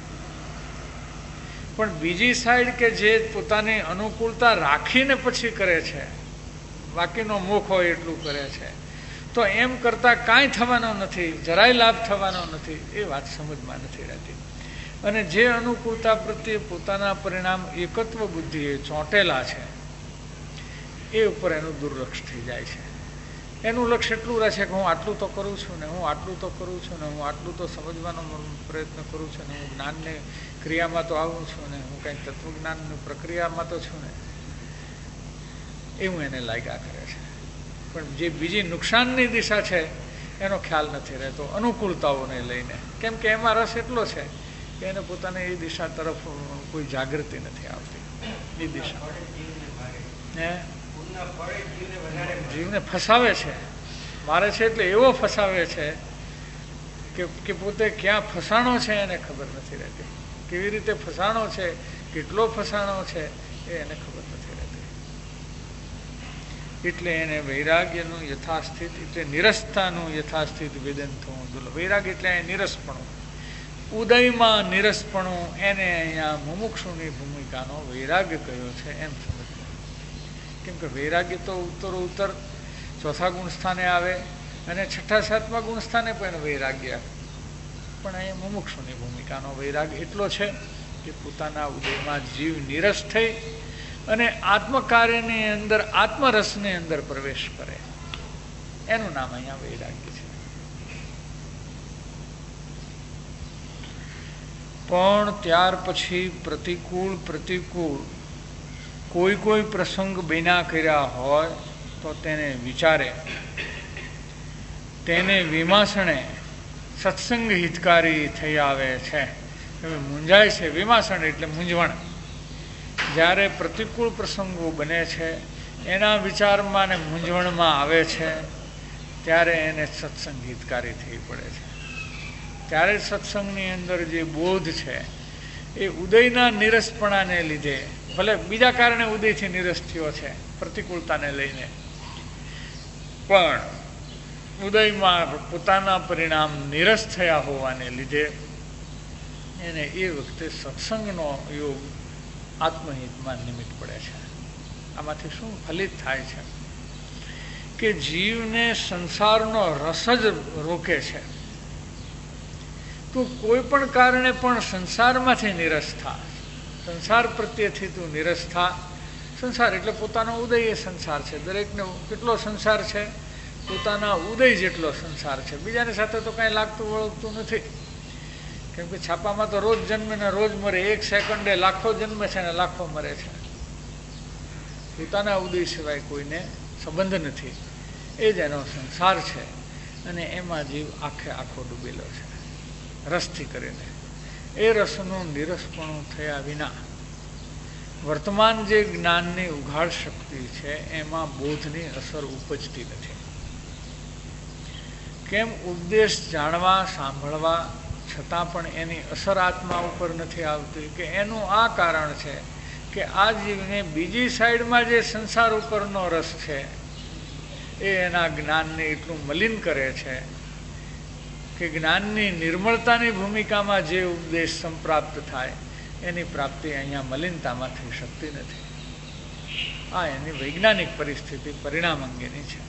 પણ બીજી સાઈડ કે જે પોતાની અનુકૂળતા રાખીને પછી કરે છે, બાકીનો મોખ હોય એટલું કરે છે, તો એમ કરતાં કાંઈ થવાનો નથી, જરાય લાભ થવાનો નથી, એ વાત સમજમાં નથી રહેતી. અને જે અનુકૂળતા પ્રત્યે પોતાના પરિણામ એકત્વ બુદ્ધિએ ચોંટેલા છે એ ઉપર એનું દુર્લક્ષ થઈ જાય છે. એનું લક્ષ્ય એટલું રહે છે કે હું આટલું તો કરું છું ને, હું આટલું તો કરું છું ને, હું આટલું તો સમજવાનો પ્રયત્ન કરું છું ને, હું જ્ઞાનને ક્રિયામાં તો આવું છું ને, હું કંઈક તત્વજ્ઞાનની પ્રક્રિયામાં તો છું ને, એવું એને લાગ્યા કરે છે. પણ જે બીજી નુકસાનની દિશા છે એનો ખ્યાલ નથી રહેતો અનુકૂળતાઓને લઈને. કેમ કે એમાં રસ એટલો છે કે એને પોતાને એ દિશા તરફ કોઈ જાગૃતિ નથી આવતી. એ દિશા જીવને ફસાવે છે, મારે છે એટલે એવો ફસાવે છે કે પોતે ક્યાં ફસાણો છે એને ખબર નથી રહેતી. કેવી રીતે ફસાણો છે, કેટલો ફસાણો છે એ એને ખબર નથી રહેતી. એટલે એને વૈરાગ્યનું યથાસ્થિત એટલે નિરસતાનું યથાસ્થિત વેદન થવું દુર્લભ. વૈરાગ્ય એટલે નિરસપણું, ઉદયમાં નિરસપણું, એને અહીંયા મુમુક્ષુની ભૂમિકાનો વૈરાગ્ય કયો છે એમ સમજવું. કેમ કે વૈરાગ્ય તો ઉત્તરોત્તર ચોથા ગુણસ્થાને આવે અને છઠ્ઠા સાતમા ગુણસ્થાને પણ વૈરાગ્ય, પણ અહીંયા મુમુક્ષુની ભૂમિકાનો વૈરાગ્ય એટલો છે કે પોતાના ઉદયમાં જીવ નિરસ થઈ અને આત્મકાર્યની અંદર આત્મરસની અંદર પ્રવેશ કરે, એનું નામ અહીંયા વૈરાગ્ય છે. પણ ત્યાર પછી પ્રતિકૂળ કોઈ પ્રસંગ બન્યા કર્યા હોય તો તેને વિચારે, તેને વિમાસણે સત્સંગ હિતકારી થઈ આવે છે. મૂંઝાય છે, વિમાસણ એટલે મૂંઝવણ. જ્યારે પ્રતિકૂળ પ્રસંગો બને છે, એના વિચારમાં ને મૂંઝવણમાં આવે છે, ત્યારે એને સત્સંગ હિતકારી થઈ પડે છે. ત્યારે સત્સંગની અંદર જે બોધ છે એ ઉદયના નિરસપણાને લીધે, ભલે બીજા કારણે ઉદયથી નિરસ થયો છે પ્રતિકૂળતાને લઈને, પણ ઉદયમાં પોતાના પરિણામ નિરસ થયા હોવાને લીધે એને એ વખતે સત્સંગનો યોગ આત્મહિતમાં નિમિત્ત પડે છે. આમાંથી શું ફલિત થાય છે કે જીવને સંસારનો રસ જ રોકે છે. તું કોઈ પણ કારણે પણ સંસારમાંથી નિરસ થા, સંસાર પ્રત્યેથી તું નિરસ થા. સંસાર એટલે પોતાનો ઉદય એ સંસાર છે. દરેકને કેટલો સંસાર છે? પોતાના ઉદય જેટલો સંસાર છે. બીજાની સાથે તો કાંઈ લાગતું વળગતું નથી. કેમ કે છાપામાં તો રોજ જન્મે ને રોજ મરે, એક સેકન્ડે લાખો જન્મે છે ને લાખો મરે છે. પોતાના ઉદય સિવાય કોઈને સંબંધ નથી. એ જ એનો સંસાર છે અને એમાં જીવ આખે આખો ડૂબેલો છે રસથી કરીને. એ રસનું નિરસપણું થયા વિના વર્તમાન જે જ્ઞાનની ઉઘાડ શક્તિ છે એમાં બોધની અસર ઉપજતી નથી. કેમ? ઉપદેશ જાણવા સાંભળવા છતાં પણ એની અસર આત્મા ઉપર નથી આવતી. કે એનું આ કારણ છે કે આ જીવને બીજી સાઈડમાં જે સંસાર ઉપરનો રસ છે એ એના જ્ઞાનને એટલું મલિન કરે છે કે જ્ઞાનની નિર્મળતાની ભૂમિકામાં જે ઉપદેશ સંપ્રાપ્ત થાય એની પ્રાપ્તિ અહીંયા મલિનતામાં થઈ શકતી નથી. આ એની વૈજ્ઞાનિક પરિસ્થિતિ પરિણામ અંગેની છે.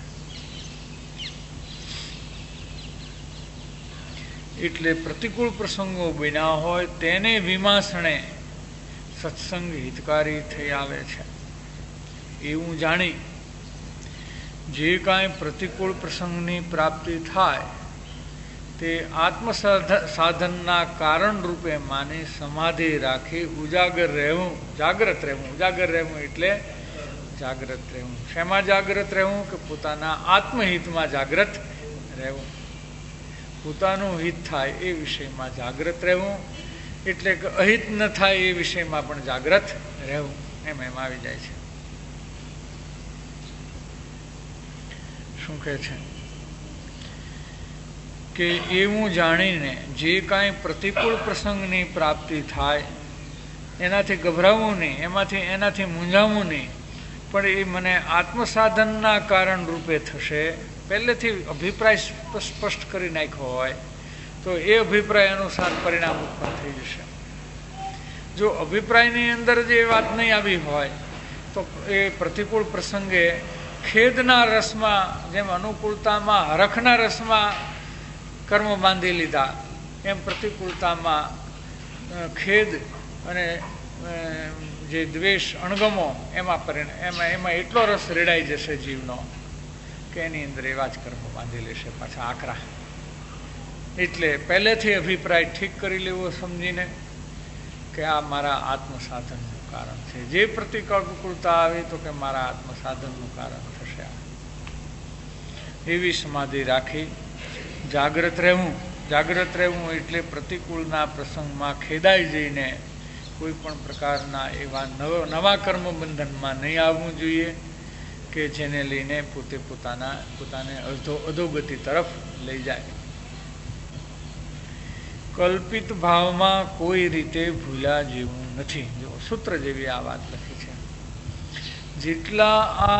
એટલે પ્રતિકૂળ પ્રસંગો બન્યા હોય તેને વિમાસણે સત્સંગ હિતકારી થઈ આવે છે. એવું જાણી જે કાંઈ પ્રતિકૂળ પ્રસંગની પ્રાપ્તિ થાય તે આત્મસાધનના કારણ રૂપે માની સમાધિ રાખી ઉજાગર રહેવું, જાગ્રત રહેવું. ઉજાગર રહેવું એટલે જાગ્રત રહેવું. શેમાં જાગ્રત રહેવું? કે પોતાના આત્મહિતમાં જાગ્રત રહેવું. પોતાનું હિત થાય એ વિષયમાં જાગ્રત રહેવું. એટલે કે અહિત ન થાય એ વિષયમાં પણ જાગ્રત રહેવું એમ આવી જાય છે. શું કહે છે કે એવું જાણીને જે કાંઈ પ્રતિકૂળ પ્રસંગની પ્રાપ્તિ થાય એનાથી ગભરાવું નહીં, એનાથી મૂંઝાવું નહીં, પણ એ મને આત્મસાધનના કારણ રૂપે થશે. પહેલેથી અભિપ્રાય સ્પષ્ટ કરી નાખ્યો હોય તો એ અભિપ્રાય અનુસાર પરિણામ ઉત્પન્ન થઈ જશે. જો અભિપ્રાયની અંદર જે વાત નહીં આવી હોય તો એ પ્રતિકૂળ પ્રસંગે ખેદના રસમાં, જેમ અનુકૂળતામાં હરખના રસમાં કર્મ બાંધી લીધા, એમ પ્રતિકૂળતામાં ખેદ અને જે દ્વેષ અણગમો એમાં એટલો રસ રેડાઈ જશે જીવનો કે એની અંદર એવા જ કર્મો બાંધી લેશે પાછા આકરા. એટલે પહેલેથી અભિપ્રાય ઠીક કરી લેવો સમજીને કે આ મારા આત્મસાધનનું કારણ છે. જે પ્રતિકૂળતા આવી તો કે મારા આત્મસાધનનું કારણ થશે. એવી સમાધિ રાખી જાગ્રત રહેવું. જાગ્રત રહેવું એટલે પ્રતિકૂળના પ્રસંગમાં ખેદાઈ જઈને કોઈ પણ પ્રકારના એવા નવા કર્મ બંધનમાં નહીં આવવું જોઈએ કે જેને લઈને પોતાને અધોગતિ તરફ લઈ જાય. કલ્પિત ભાવમાં કોઈ રીતે ભૂલ્યા જેવું નથી. જો સૂત્ર જેવી આ વાત લખી છે. જેટલા આ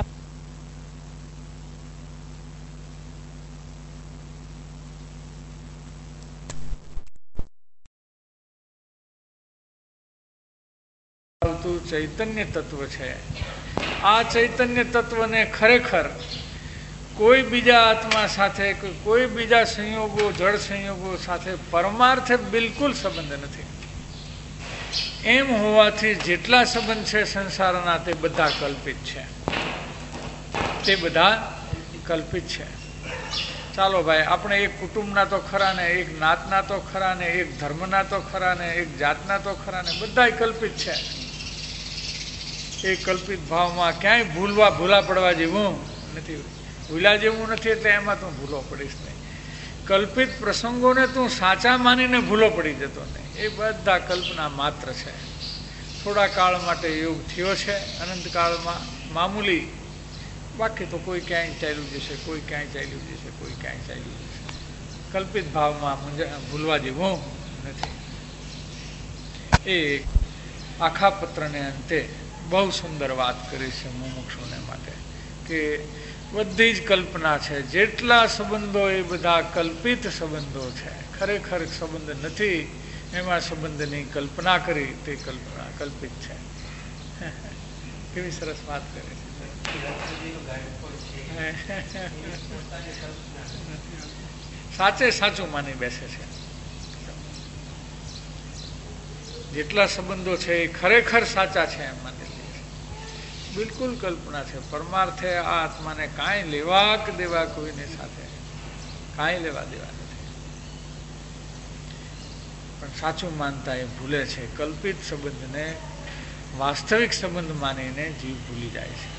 ચૈતન્ય તત્વ છે, આ ચૈતન્ય તત્વને ખરેખર કોઈ બીજા આત્મા સાથે, કોઈ બીજા સંયોગો, જળ સંયોગો સાથે પરમાર્થે બિલકુલ સંબંધ નથી. એમ હોવાથી જેટલા સંબંધ છે સંસારના તે બધા કલ્પિત છે. તે બધા કલ્પિત છે. ચાલો ભાઈ, આપણે એક કુટુંબના તો ખરા ને, એક નાતના તો ખરા ને, એક ધર્મના તો ખરા ને, એક જાતના તો ખરા ને, બધા કલ્પિત છે. એ કલ્પિત ભાવમાં ક્યાંય ભૂલા પડવા જેવું નથી. ભૂલા જેવું નથી એટલે એમાં તું ભૂલો પડીશ નહીં. કલ્પિત પ્રસંગોને તું સાચા માનીને ભૂલો પડી જતો નહીં. એ બધા કલ્પના માત્ર છે. થોડા કાળ માટે યોગ થયો છે, અનંતકાળમાં મામૂલી. બાકી તો કોઈ ક્યાંય ચાલ્યું જશે, કોઈ ક્યાંય ચાલ્યું જશે, કોઈ ક્યાંય ચાલ્યું જશે. કલ્પિત ભાવમાં ભૂલવા જેવું નથી. એ આખા પત્રને અંતે બહુ સુંદર વાત કરી છે મુમુક્ષુને માટે કે બધી જ કલ્પના છે. જેટલા સંબંધો એ બધા કલ્પિત સંબંધો છે. ખરેખર સંબંધ નથી. એમાં સંબંધની કલ્પના કરી તે કલ્પના કલ્પિત છે. કેવી સરસ વાત કરી છે. સાચે સાચું માની બેસે છે. જેટલા સંબંધો છે એ ખરેખર સાચા છે એમ માની લે છે. બિલકુલ કલ્પના છે. પરમાર્થે આ આત્માને કાંઈ લેવા કે દેવા કોઈને સાથે કાંઈ લેવા દેવા નથી. પણ સાચું માનતા એ ભૂલે છે. કલ્પિત સંબંધને વાસ્તવિક સંબંધ માનીને જીવ ભૂલી જાય છે.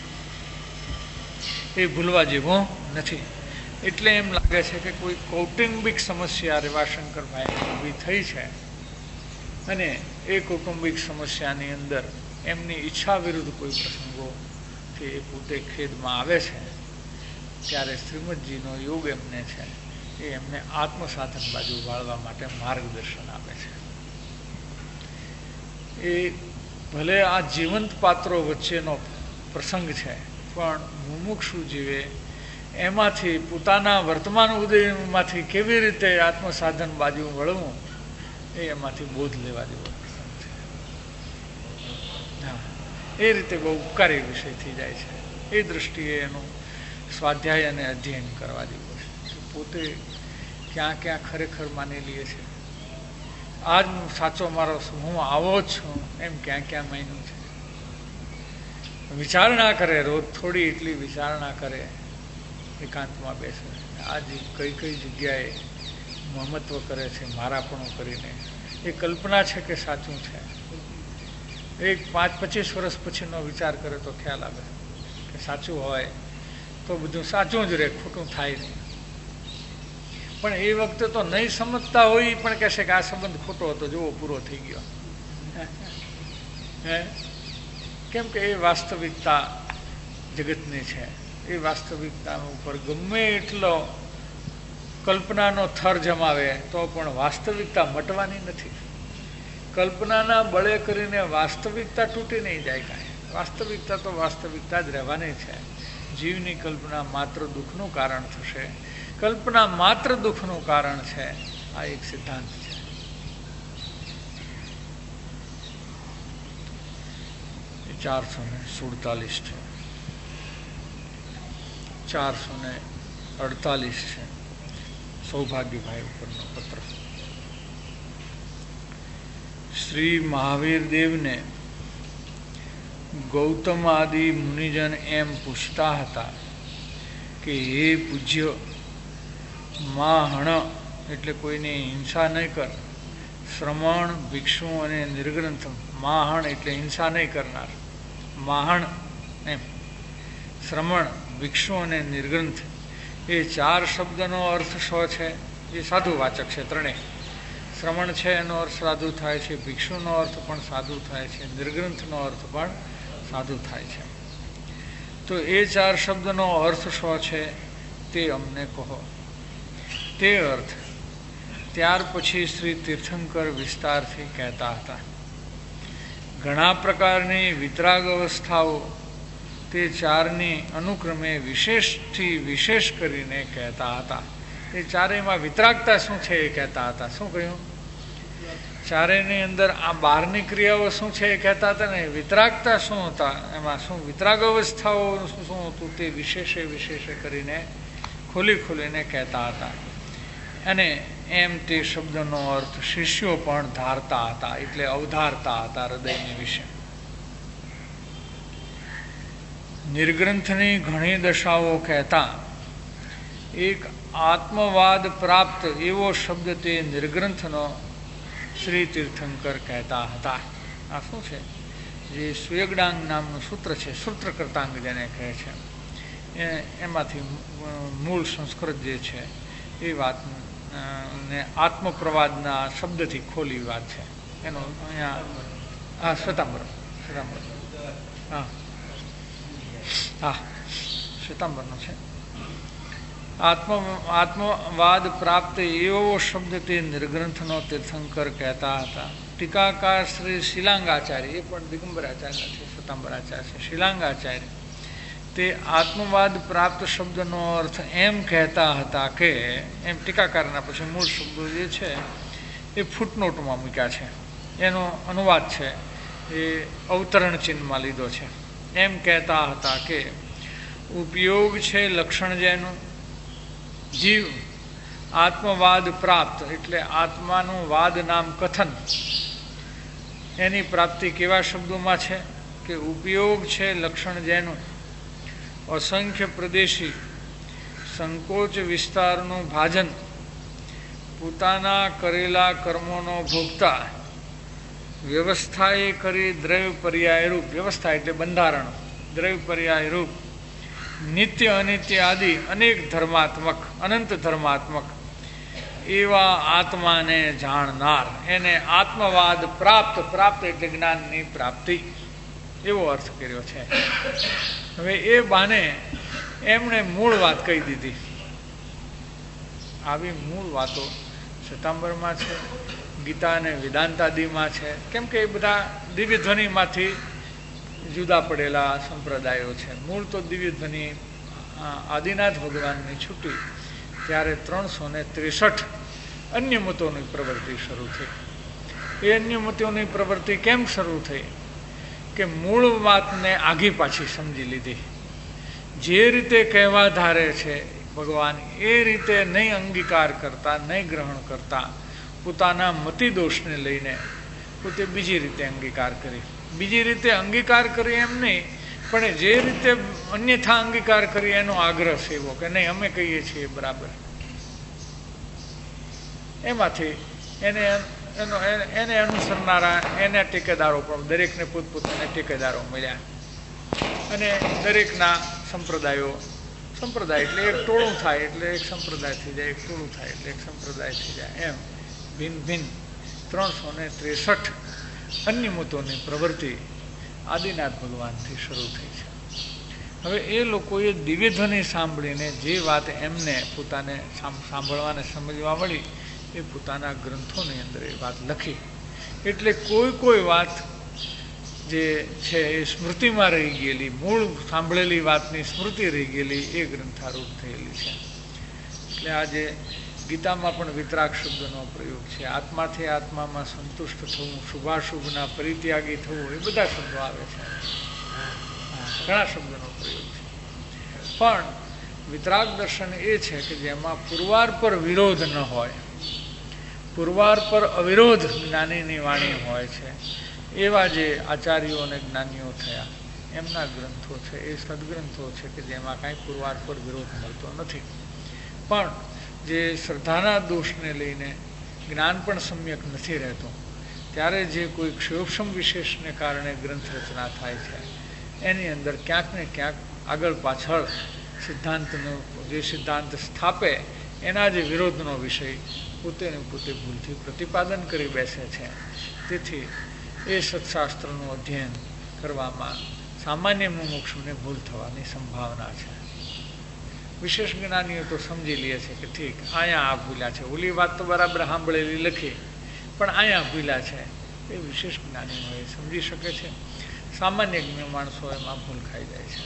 એ ભૂલવા જેવું નથી. એટલે એમ લાગે છે કે કોઈ કૌટુંબિક સમસ્યા રેવાશંકરભાઈ ઊભી થઈ છે અને એ કૌટુંબિક સમસ્યાની અંદર એમની ઈચ્છા વિરુદ્ધ કોઈ પ્રસંગોથી એ પોતે ખેદમાં આવે છે ત્યારે શ્રીમદજીનો યોગ એમને છે એ એમને આત્મસાધન બાજુ વાળવા માટે માર્ગદર્શન આપે છે. એ ભલે આ જીવંત પાત્રો વચ્ચેનો પ્રસંગ છે પણ મુમુક્ષુ જીવે એમાંથી પોતાના વર્તમાન ઉદયમાંથી કેવી રીતે આત્મસાધન બાજુ વળવું એ એમાંથી બોધ લેવા જેવો પ્રસંગ છે. હા, એ રીતે બહુ ઉપકારી વિષય થઈ જાય છે. એ દૃષ્ટિએ એનું સ્વાધ્યાય અને અધ્યયન કરવા જેવું છે. પોતે ક્યાં ક્યાં ખરેખર માની લઈએ છે આજ સાચો મારો હું આવો જ છું એમ ક્યાં ક્યાં માન્યું છે. વિચારણા કરે, રોજ થોડી એટલી વિચારણા કરે, એકાંતમાં બેસે. આજ કઈ કઈ જગ્યાએ મહત્વ કરે છે મારાપણું કરીને. એ કલ્પના છે કે સાચું છે. એક 5-25 વર્ષ પછીનો વિચાર કરે તો ખ્યાલ આવે કે સાચું હોય તો બધું સાચું જ રહે, ખોટું થાય નહીં. પણ એ વખતે તો નહીં સમજતા હોય પણ કહેશે કે આ સંબંધ ખોટો હતો, જોવો પૂરો થઈ ગયો. કેમ કે એ વાસ્તવિકતા જગતની છે. એ વાસ્તવિકતા ઉપર ગમે એટલો કલ્પનાનો થર જમાવે તો પણ વાસ્તવિકતા મટવાની નથી. કલ્પનાના બળે કરીને વાસ્તવિકતા તૂટી નહીં જાય કાંઈ. વાસ્તવિકતા તો વાસ્તવિકતા જ રહેવાની છે. જીવની કલ્પના માત્ર દુઃખનું કારણ થશે. કલ્પના માત્ર દુઃખનું કારણ છે. આ એક સિદ્ધાંત છે. 447 છે, 448 છે. સૌભાગ્યભાઈ ઉપરનો પત્ર. શ્રી મહાવીર દેવને ગૌતમ આદિ મુનિજન એમ પૂછતા હતા કે હે પૂજ્ય, માહણ એટલે કોઈની હિંસા નહીં કર, શ્રમણ, ભિક્ષુ અને નિર્ગ્રંથ. માહણ એટલે હિંસા નહીં કરનાર, માહણ એમ. શ્રમણ, ભિક્ષુ અને નિર્ગ્રંથ એ 4 શબ્દનો અર્થ શું છે? એ સાધુવાચક છે ત્રણેય. શ્રમણ છે એનો અર્થ સાધુ થાય છે, ભિક્ષુનો અર્થ પણ સાધુ થાય છે, નિર્ગ્રંથનો અર્થ પણ સાધુ થાય છે. તો એ 4 શબ્દનો અર્થ શું છે તે અમને કહો. તે અર્થ ત્યાર પછી શ્રી તીર્થંકર વિસ્તારથી કહેતા હતા. ઘણા પ્રકારની વિતરાગ અવસ્થાઓ તે 4ની અનુક્રમે વિશેષથી વિશેષ કરીને કહેતા હતા. એ ચારેયમાં વિતરાગતા શું છે એ કહેતા હતા. શું કહ્યું? ચારેયની અંદર આ બહારની ક્રિયાઓ શું છે એ કહેતા હતા ને. વિતરાગતા શું હતા, એમાં શું વિતરાગ અવસ્થાઓ શું હતું તે વિશેષે કરીને ખોલીને કહેતા હતા. અને એમ તે શબ્દનો અર્થ શિષ્યો પણ ધારતા હતા, એટલે અવધારતા હતા હૃદયની વિશે. નિર્ગ્રંથની ઘણી દશાઓ કહેતા એક આત્મવાદ પ્રાપ્ત એવો શબ્દ તે નિર્ગ્રંથનો શ્રી તીર્થંકર કહેતા હતા. આ શું છે? જે સ્વેગડાંગ નામનું સૂત્ર છે, સૂત્રકર્તાંગ જેને કહે છે, એમાંથી મૂળ સંસ્કૃત જે છે એ વાત ને આત્મપ્રવાદના શબ્દથી ખોલી વાત છે. એનો અહીંયા શ્વેતાંબર શ્વેતાંબરનો છે. આત્મવાદ પ્રાપ્ત એવો શબ્દ તે નિર્ગ્રંથનો તીર્થંકર કહેતા હતા. ટીકાકાર શ્રી શિલાંગાચાર્ય, એ પણ દિગંબરાચાર્ય છે, શ્વેતાંબરાચાર્ય છે, શિલાંગાચાર્ય, તે આત્મવાદ પ્રાપ્ત શબ્દનો અર્થ એમ કહેતા હતા કે, એમ ટીકાકારના પછી મૂળ શબ્દો જે છે એ ફૂટનોટમાં મૂક્યા છે. એનો અનુવાદ છે એ અવતરણ ચિહ્નમાં લીધો છે. એમ કહેતા હતા કે ઉપયોગ છે લક્ષણ જેનું, જીવ આત્મવાદ પ્રાપ્ત એટલે આત્માનું વાદ નામ કથન, એની પ્રાપ્તિ કેવા શબ્દોમાં છે કે ઉપયોગ છે લક્ષણ જેનું, અસંખ્ય પ્રદેશી સંકોચ વિસ્તારનું ભાજન, પોતાના કરેલા કર્મોનો ભોગતા, વ્યવસ્થાએ કરી દ્રવ્ય પર્યાય રૂપ, વ્યવસ્થા એટલે બંધારણ, દ્રવ્ય પર્યાય રૂપ, નિત્ય અનિત્ય આદિ અનેક ધર્માત્મક, અનંત ધર્માત્મક એવા આત્માને જાણનાર, એને આત્મવાદ પ્રાપ્ત, પ્રાપ્ત એટલે જ્ઞાનની પ્રાપ્તિ, એવો અર્થ કર્યો છે. હવે એ બાને એમણે મૂળ વાત કહી દીધી. આવી મૂળ વાતો શ્વેતાંબરમાં છે, ગીતા અને વેદાંતાદિમાં છે. કેમ કે એ બધા દિવ્ય ધ્વનિમાંથી જુદા પડેલા સંપ્રદાયો છે. મૂળ તો દિવ્ય ધ્વનિ આદિનાથ ભગવાનની છૂટી ત્યારે 363 અન્ય મતોની પ્રવૃત્તિ શરૂ થઈ. એ અન્ય મતોની પ્રવૃત્તિ કેમ શરૂ થઈ કે મૂળ વાતને આઘી પાછી સમજી લીધી. જે રીતે કહેવા ધારે છે ભગવાન એ રીતે નહીં અંગીકાર કરતા, નહીં ગ્રહણ કરતા, પોતાના મતિદોષને લઈને પોતે બીજી રીતે અંગીકાર કરી. બીજી રીતે અંગીકાર કરી એમ નહીં, પણ જે રીતે અન્યથા અંગીકાર કરી એનો આગ્રહ સેવો કે નહીં અમે કહીએ છીએ બરાબર. એમાંથી એને અનુસરનારા એના ટેકેદારો પણ દરેકને પોતપોતાના ટેકેદારો મળ્યા અને દરેકના સંપ્રદાયો સંપ્રદાય એટલે એક ટોળું થાય એટલે એક સંપ્રદાય થઈ જાય, એક ટોળું થાય એટલે એક સંપ્રદાય થઈ જાય. એમ ભિન્ન ભિન્ન 363 અન્યમતોની પ્રવૃત્તિ આદિનાથ ભગવાનથી શરૂ થઈ છે. હવે એ લોકોએ દિવ્ય ધ્વનિ સાંભળીને જે વાત એમને પોતાને સાંભળવાને સમજવા મળી એ પોતાના ગ્રંથોની અંદર એ વાત લખી. એટલે કોઈ વાત જે છે એ સ્મૃતિમાં રહી ગયેલી, મૂળ સાંભળેલી વાતની સ્મૃતિ રહી ગયેલી એ ગ્રંથારૂઢ થયેલી છે. એટલે આજે ગીતામાં પણ વિતરાગ શબ્દનો પ્રયોગ છે. આત્માથી આત્મામાં સંતુષ્ટ થવું, શુભાશુભના પરિત્યાગી થવું, એ બધા શબ્દો આવે છે. ઘણા શબ્દોનો પ્રયોગ છે. પણ વિતરાગ દર્શન એ છે કે જેમાં પુરવાર પર વિરોધ ન હોય, પુરવાર પર અવિરોધ જ્ઞાનીની વાણી હોય છે. એવા જે આચાર્યો અને જ્ઞાનીઓ થયા એમના ગ્રંથો છે એ સદગ્રંથો છે કે જેમાં કાંઈ પુરવાર પર વિરોધ મળતો નથી. પણ જે શ્રદ્ધાના દોષને લઈને જ્ઞાન પણ સમ્યક નથી રહેતું ત્યારે જે કોઈ ક્ષયોક્ષમ વિશેષને કારણે ગ્રંથ રચના થાય છે એની અંદર ક્યાંક ને ક્યાંક આગળ પાછળ સિદ્ધાંતનો જે સિદ્ધાંત સ્થાપે એના જે વિરોધનો વિષય પોતે ભૂલથી પ્રતિપાદન કરી બેસે છે. તેથી એ સત્શાસ્ત્રનું અધ્યયન કરવામાં સામાન્ય મુમુક્ષુને ભૂલ થવાની સંભાવના છે. વિશેષ જ્ઞાનીઓ તો સમજી લે છે કે ઠીક અહીંયા આ ભૂલ્યા છે, ઓલી વાત તો બરાબર સાંભળેલી લખી પણ અહીંયા ભૂલ્યા છે. એ વિશેષ જ્ઞાનીઓ એ સમજી શકે છે. સામાન્ય માણસો એમાં ભૂલ ખાઈ જાય છે.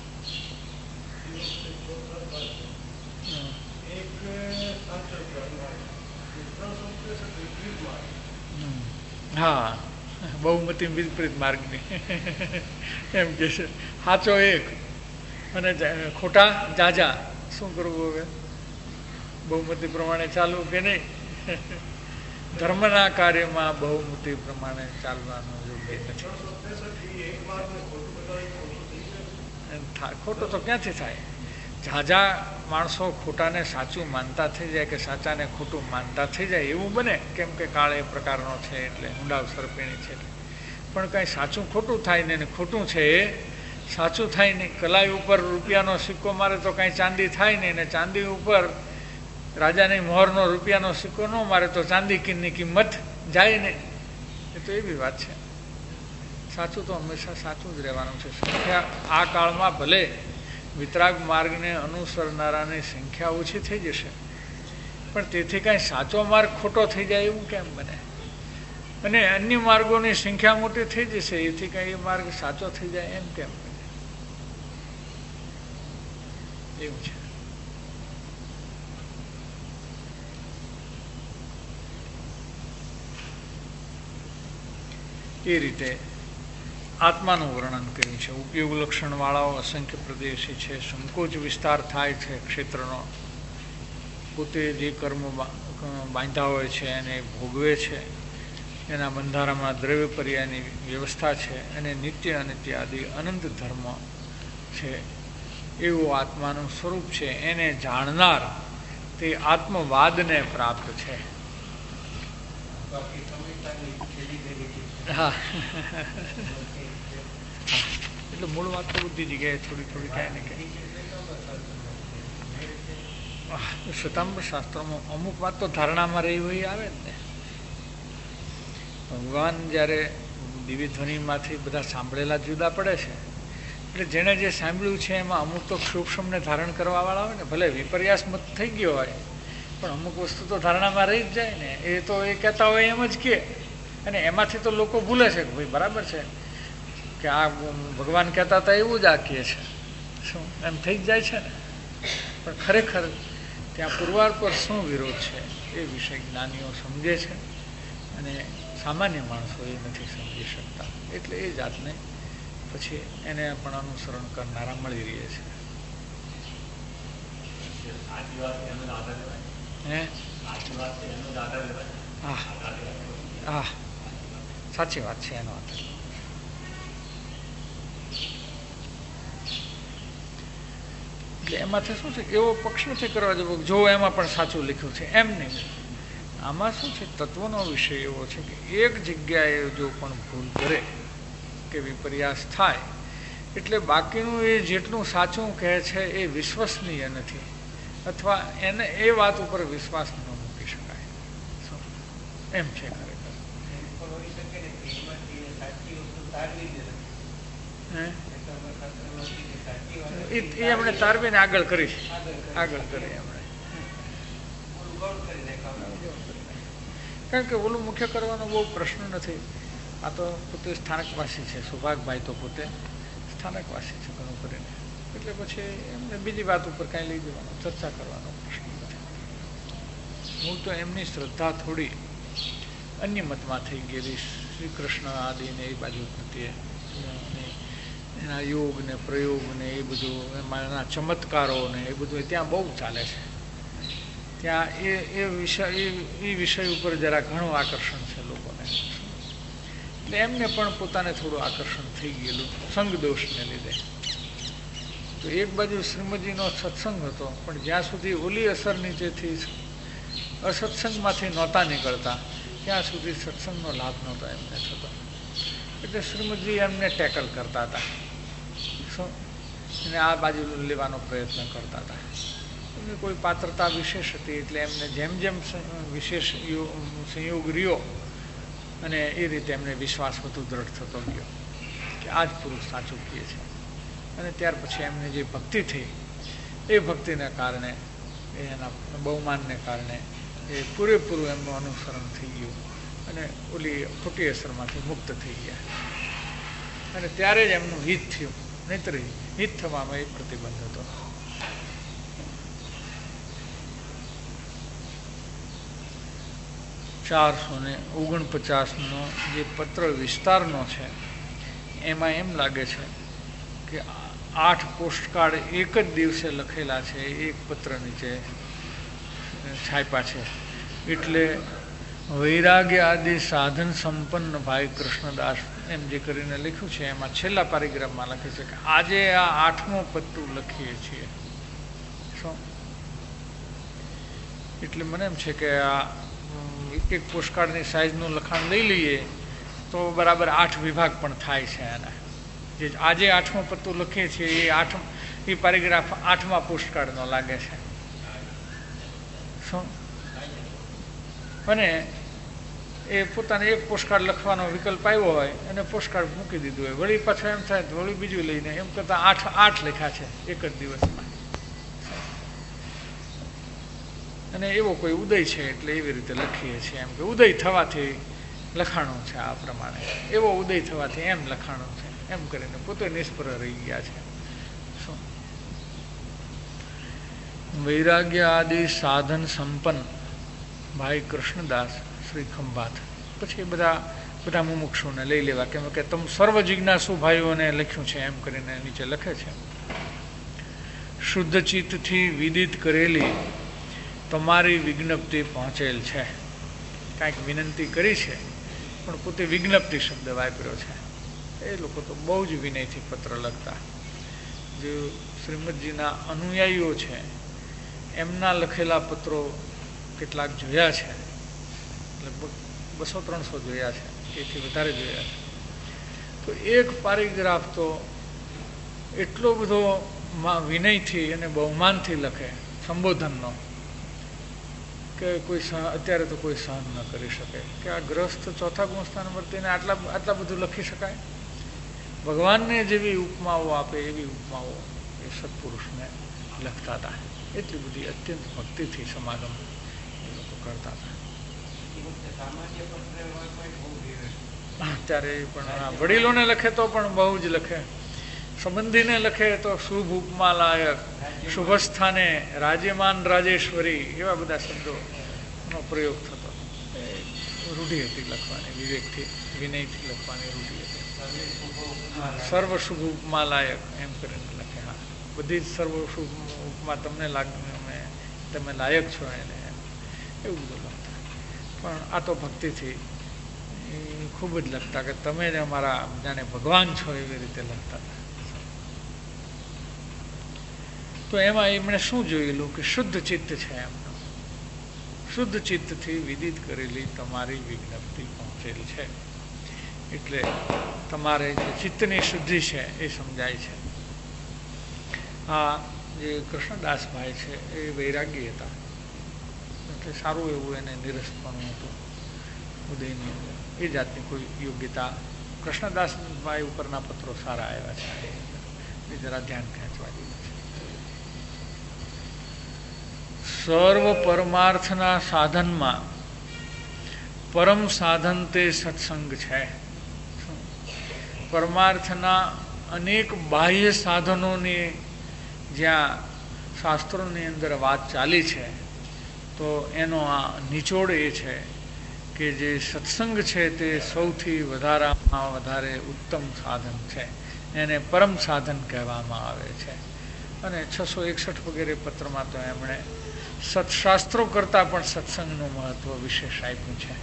હા, બહુમતી વિપરીત માર્ગની એમ કે છે. સાચો એક અને ખોટા જાજા. શું કરવું હવે? બહુમતી પ્રમાણે ચાલવું કે નહીં? ધર્મના કાર્યમાં બહુમતી પ્રમાણે ચાલવાનું યોગ્ય નથી. ખોટું તો ક્યાંથી થાય? ઝાઝા માણસો ખોટાને સાચું માનતા થઈ જાય કે સાચાને ખોટું માનતા થઈ જાય એવું બને. કેમ કે કાળ એ પ્રકારનો છે એટલે ઊંડાવ સરપેણી છે. પણ કાંઈ સાચું ખોટું થાય ને ખોટું છે એ સાચું થાય નહીં. કલાઈ ઉપર રૂપિયાનો સિક્કો મારે તો કાંઈ ચાંદી થાય નહીં, ને ચાંદી ઉપર રાજાની મોહરનો રૂપિયાનો સિક્કો ન મારે તો ચાંદીની કિંમત જાય નહીં. એ તો એવી વાત છે. સાચું તો હંમેશા સાચું જ રહેવાનું છે. સંખ્યા આ કાળમાં ભલે વિતરાગ માર્ગને અનુસરનારાની સંખ્યા ઓછી થઈ જશે પણ તેથી કાંઈ સાચો માર્ગ ખોટો થઈ જાય એવું કેમ બને? અને અન્ય માર્ગોની સંખ્યા મોટી થઈ જશે એથી કાંઈ એ માર્ગ સાચો થઈ જાય એમ કેમ બને? એવું છે. એ રીતે આત્માનું વર્ણન કર્યું છે. ઉપયોગ લક્ષણવાળાઓ અસંખ્ય પ્રદેશી છે. સંકોચ વિસ્તાર થાય છે ક્ષેત્રનો. પોતે જે કર્મ બાંધ્યા હોય છે એને ભોગવે છે. એના બંધારામાં દ્રવ્ય પર્યાયની વ્યવસ્થા છે અને નિત્ય અનિત્ય આદિ અનંત ધર્મ છે. એવું આત્માનું સ્વરૂપ છે. એને જાણનાર તે આત્મવાદને પ્રાપ્ત છે. હા, એટલે મૂળ વાત તો બધી જગ્યાએ થોડી થોડી કાંઈ ને કાંઈ શ્વેતાંબર શાસ્ત્રોમાં અમુક વાત તો ધારણામાં રહી હોય આવે ને. ભગવાન જ્યારે દિવ્ય ધ્વનિમાંથી બધા સાંભળેલા જુદા પડે છે એટલે જેણે જે સાંભળ્યું છે એમાં અમુક તો સૂક્ષ્મને ધારણ કરવાવાળા હોય ને, ભલે વિપર્યાસ મત થઈ ગયો હોય પણ અમુક વસ્તુ તો ધારણામાં રહી જ જાય ને. એ તો એ કહેતા હોય એમ જ કે, અને એમાંથી તો લોકો ભૂલે છે કે ભાઈ બરાબર છે કે આ ભગવાન કહેતા હતા એવું જ આ કહે છે. શું એમ થઈ જ જાય છે ને. પણ ખરેખર ત્યાં પુરવાર પર શું વિરોધ છે એ વિષય જ્ઞાનીઓ સમજે છે અને સામાન્ય માણસો એ નથી સમજી શકતા. એટલે એ જાતને પછી એને પણ અનુસરણ કરનારા મળી રહે છે. હા, સાચી વાત છે. એનો આધાર એટલે એમાંથી શું છે એવો પક્ષ નથી કરવા જેવો જો એમાં પણ સાચું લખ્યું છે એમ નહીં. આમાં શું છે તત્વનો વિષય એવો છે કે એક જગ્યાએ જો પણ ભૂલ કરે કે વિપર્યાસ થાય એટલે બાકીનું એ જેટલું સાચું કહે છે એ વિશ્વસનીય નથી, અથવા એને એ વાત ઉપર વિશ્વાસ ન મૂકી શકાય એમ છે ખરેખર. એ એમણે તારવીને આગળ કરી એમણે, કારણ કે ઓલું મુખ્ય કરવાનો બહુ પ્રશ્ન નથી. આ તો પોતે સ્થાનકવાસી છે, સુભાગભાઈ તો પોતે સ્થાનકવાસી છે ઘણું કરીને, એટલે પછી એમને બીજી વાત ઉપર કાંઈ લઈ જવાનો, ચર્ચા કરવાનો પ્રશ્ન નથી. હું તો એમની શ્રદ્ધા થોડી અન્ય મતમાં થઈ ગયેલી, શ્રી કૃષ્ણ આદિને એ બાજુ પ્રત્યે, એના યોગ ને પ્રયોગ ને એ બધું, એના ચમત્કારો ને એ બધું ત્યાં બહુ ચાલે છે. ત્યાં એ વિષય ઉપર જરા ઘણું આકર્ષણ છે લોકોને, એટલે એમને પણ પોતાને થોડું આકર્ષણ થઈ ગયેલું સંગદોષને લીધે. તો એક બાજુ શ્રીમદજીનો સત્સંગ હતો, પણ જ્યાં સુધી ઓલી અસર નીચેથી અસત્સંગમાંથી નહોતા નીકળતા ત્યાં સુધી સત્સંગનો લાભ નહોતો એમને થતો. એટલે શ્રીમદજી એમને ટેકલ કરતા હતા, અને આ બાજુ લેવાનો પ્રયત્ન કરતા હતા. એમની કોઈ પાત્રતા વિશેષ હતી, એટલે એમને જેમ જેમ વિશેષ સંયોગ રહ્યો અને એ રીતે એમને વિશ્વાસ વધુ દ્રઢ થતો ગયો કે આ જ પુરુષ સાચું કહે છે. અને ત્યાર પછી એમને જે ભક્તિ થઈ, એ ભક્તિને કારણે, એના બહુમાનને કારણે એ પૂરેપૂરું એમનું અનુસરણ થઈ ગયું અને ઓલી ખોટી અસરમાંથી મુક્ત થઈ ગયા. અને ત્યારે જ એમનું હિત થયું, નહીતર હિત થવામાં એક પ્રતિબંધ હતો. નો જે પત્ર વિસ્તારનો છે, એમાં એમ લાગે છે કે 8 પોસ્ટકાર્ડ એક જ દિવસે લખેલા છે, એક પત્ર નીચે છાપ્યા છે. એટલે વૈરાગ્ય આદિ સાધન સંપન્ન ભાઈ કૃષ્ણદાસ એમ જે કરીને લખ્યું છે, એમાં છેલ્લા પેરેગ્રાફમાં લખે છે કે આજે આ 8મું પત્તું લખીએ છીએ. શું એટલે મને એમ છે કે આ એક પોસ્ટકાર્ડની સાઇઝનું લખાણ લઈ લઈએ તો બરાબર 8 વિભાગ પણ થાય છે એના. જે આજે 8મું પત્તું લખીએ છીએ એ પેરેગ્રાફ 8મા પોસ્ટકાર્ડનો લાગે છે. શું અને એ પોતાને એક પોસ્ટકાર્ડ લખવાનો વિકલ્પ આવ્યો હોય અને પોસ્ટકાર્ડ મૂકી દીધું હોય, વળી પાછું એમ થાય તો વળી બીજું લઈને, એમ કરતાં 8 લખ્યા છે એક જ દિવસમાં. અને એવો કોઈ ઉદય છે એટલે એવી રીતે લખીએ છીએ, એમ કે ઉદય થવાથી લખાણું છે આ પ્રમાણે, એવો ઉદય થવાથી એમ લખાણું છે, એમ કરીને પોતે નિષ્ફળ રહી ગયા છે. શું વૈરાગ્ય આદિ સાધન સંપન્ન ભાઈ કૃષ્ણદાસ શ્રી ખંભાત. પછી બધા મુમુક્ષુને લઈ લેવા, કેમ કે તમે સર્વ જિજ્ઞાસુ ભાઈઓને લખ્યું છે એમ કરીને નીચે લખે છે. શુદ્ધ ચિત્તથી વિદિત કરેલી તમારી વિજ્ઞપ્તિ પહોંચેલ છે. કાંઈક વિનંતી કરી છે, પણ પોતે વિજ્ઞપ્તિ શબ્દ વાપર્યો છે. એ લોકો તો બહુ જ વિનયથી પત્ર લખતા. જે શ્રીમદજીના અનુયાયીઓ છે એમના લખેલા પત્રો કેટલાક જોયા છે, લગભગ 200-300 જોયા છે, એથી વધારે જોયા છે. તો એક પેરેગ્રાફ તો એટલો બધો વિનયથી અને બહુમાનથી લખે સંબોધનનો કે કોઈ અત્યારે તો કોઈ સહન ન કરી શકે કે આ ગ્રસ્થ ચોથા ગુણસ્થાન વર્તીને આટલા બધું લખી શકાય. ભગવાનને જેવી ઉપમાઓ આપે એવી ઉપમાઓ એ સત્પુરુષને લખતા હતા. એટલી બધી અત્યંત ભક્તિથી સમાગમ એ લોકો કરતા હતા. અત્યારે પણ વડીલોને લખે તો પણ બહુ જ લખે, સંબંધીને લખે તો શુભ ઉપમા લાયક, શુભ સ્થાને રાજ્યમાન રાજેશ્વરી, એવા બધા શબ્દોનો પ્રયોગ થતો. રૂઢિ હતી લખવાની, વિવેકથી વિનયથી લખવાની રૂઢિ હતી. સર્વ શુભ ઉપમા લાયક એમ કરીને લખે. હા, બધી જ સર્વ શુભ ઉપમા તમને તમે લાયક છો એને, એવું બધું લખતા. પણ આ તો ભક્તિથી ખૂબ જ લખતા કે તમે જ અમારા જાણે ભગવાન છો એવી રીતે લખતા હતા. તો એમાં એમણે શું જોયેલું કે શુદ્ધ ચિત્ત છે એમનું, શુદ્ધ ચિત્તથી વિદિત કરેલી તમારી વિજ્ઞપ્તિ પહોંચેલ છે. એટલે તમારે જે ચિત્તની શુદ્ધિ છે એ સમજાય છે. આ જે કૃષ્ણદાસભાઈ છે એ વૈરાગી હતા, એટલે સારું એવું એને નિરસપણું હતું ઉદયની અંદર. એ જાતની કોઈ યોગ્યતા કૃષ્ણદાસભાઈ ઉપરના પત્રો સારા આવ્યા છે, એ જરા ધ્યાન ખેંચવા જેવું છે. સર્વ પરમાર્થના સાધનમાં પરમ સાધન તે સત્સંગ છે. પરમાર્થના અનેક બાહ્ય સાધનોની જ્યાં શાસ્ત્રોની અંદર વાત ચાલી છે, તો એનો આ નિચોડ એ છે કે જે સત્સંગ છે તે સૌથી વધારામાં વધારે ઉત્તમ સાધન છે, એને પરમ સાધન કહેવામાં આવે છે. અને 661 વગેરે પત્રમાં તો એમણે સત્શાસ્ત્રો કરતાં પણ સત્સંગનું મહત્વ વિશેષ આપ્યું છે.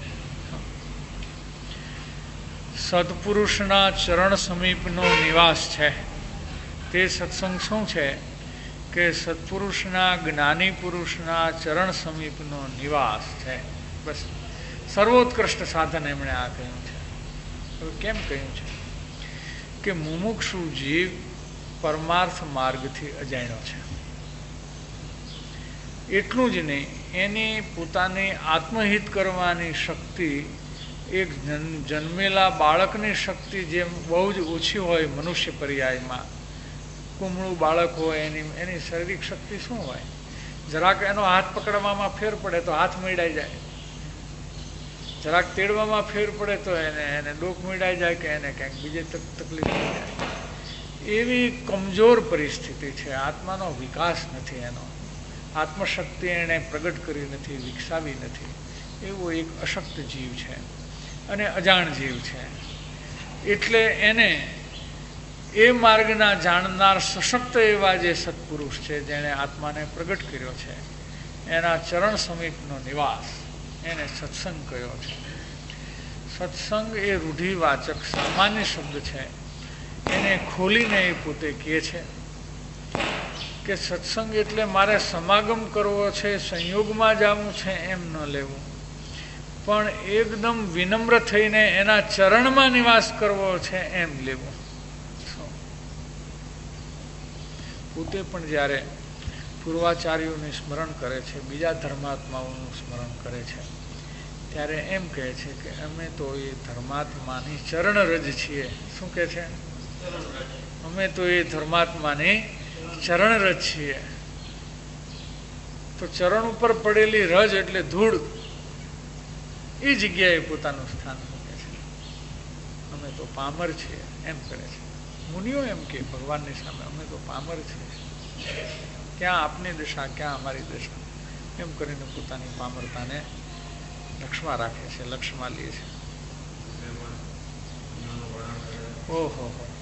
સત્પુરુષના ચરણ સમીપનો નિવાસ છે તે સત્સંગ શું છે કે સત્પુરુષના જ્ઞાની પુરુષના ચરણ સમીપનો નિવાસ છે. બસ સર્વોત્કૃષ્ટ સાધન એમણે આ કહ્યું છે. હવે કેમ કહ્યું છે કે મુમુક્ષુ જીવ પરમાર્થ માર્ગથી અજાણ્યો છે. એટલું જ નહીં, એની પોતાની આત્મહિત કરવાની શક્તિ એક જન્મેલા બાળકની શક્તિ જેમ બહુ જ ઓછી હોય મનુષ્ય પર્યાયમાં. કુમળું બાળક હોય એની શારીરિક શક્તિ શું હોય? જરાક એનો હાથ પકડવામાં ફેર પડે તો હાથ મીડાઈ જાય, જરાક તેડવામાં ફેર પડે તો એને ડોક મીડાઈ જાય કે એને ક્યાંક બીજે તકલીફ થઈ જાય. એવી કમજોર પરિસ્થિતિ છે. આત્માનો વિકાસ નથી, એનો આત્મશક્તિ એણે પ્રગટ કરી નથી, વિકસાવી નથી. એવો એક અશક્ત જીવ છે અને અજાણ જીવ છે. એટલે એને એ માર્ગના જાણનાર સશક્ત એવા જે સત્પુરુષ છે, જેણે આત્માને પ્રગટ કર્યો છે, એના ચરણ સમીપનો નિવાસ એને સત્સંગ કહ્યો છે. સત્સંગ એ રૂઢિવાચક સામાન્ય શબ્દ છે. એને ખોલીને એ પોતે કહે છે કે સત્સંગ એટલે મારે સમાગમ કરવો છે, સંયોગમાં જવું છે એમ ન લેવું, પણ એકદમ વિનમ્ર થઈને એના ચરણમાં નિવાસ કરવો છે એમ લેવું. પોતે પણ જ્યારે પૂર્વાચાર્યોનું સ્મરણ કરે છે, બીજા ધર્માત્માઓનું સ્મરણ કરે છે, ત્યારે એમ કહે છે કે અમે તો એ ધર્માત્માની ચરણરજ છીએ. શું કહે છે? અમે તો એ ધર્માત્માની ચરણરજ છીએ. તો ચરણ ઉપર પડેલી રજ એટલે ધૂળ, એ જગ્યાએ પોતાનું સ્થાન મૂકે છે. અમે તો પામર છીએ એમ કરે છે. મુનિઓ એમ કે ભગવાનની સામે અમે તો પામર છીએ, ક્યાં આપની દશા, ક્યાં અમારી દશા, એમ કરીને પોતાની પામરતાને લક્ષમાં રાખે છે, લક્ષમાં લે છે. ઓહો,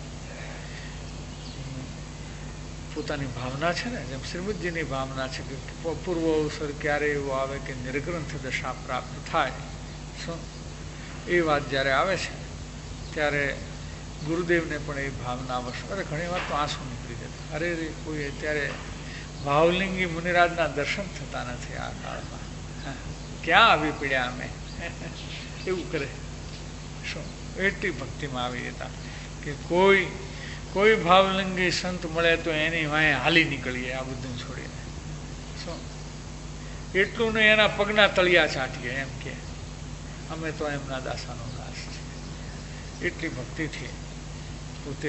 પોતાની ભાવના છે ને, જેમ શ્રીમદજીની ભાવના છે કે પૂર્વ અવસર ક્યારે એવો આવે કે નિર્ગ્રંથ દશા પ્રાપ્ત થાય. શું એ વાત જ્યારે આવે છે ત્યારે ગુરુદેવને પણ એ ભાવના અવશ્ય, અરે ઘણી વાર તો આંસુ નીકળી જતા. અરે રે, કોઈ અત્યારે ભાવલિંગી મુનિરાજના દર્શન થતા નથી આ કાળમાં, ક્યાં આવી પડ્યા અમે, એવું કરે. શું એટલી ભક્તિમાં આવી હતા કે કોઈ ભાવલિંગી સંત મળે તો એની વાંહે હાલી નીકળીએ આ બધું છોડીને. શું એટલું ને એના પગના તળિયા ચાટીએ એમ કે અમે તો એમના દાસાનો દાસ છે. એટલી ભક્તિથી પોતે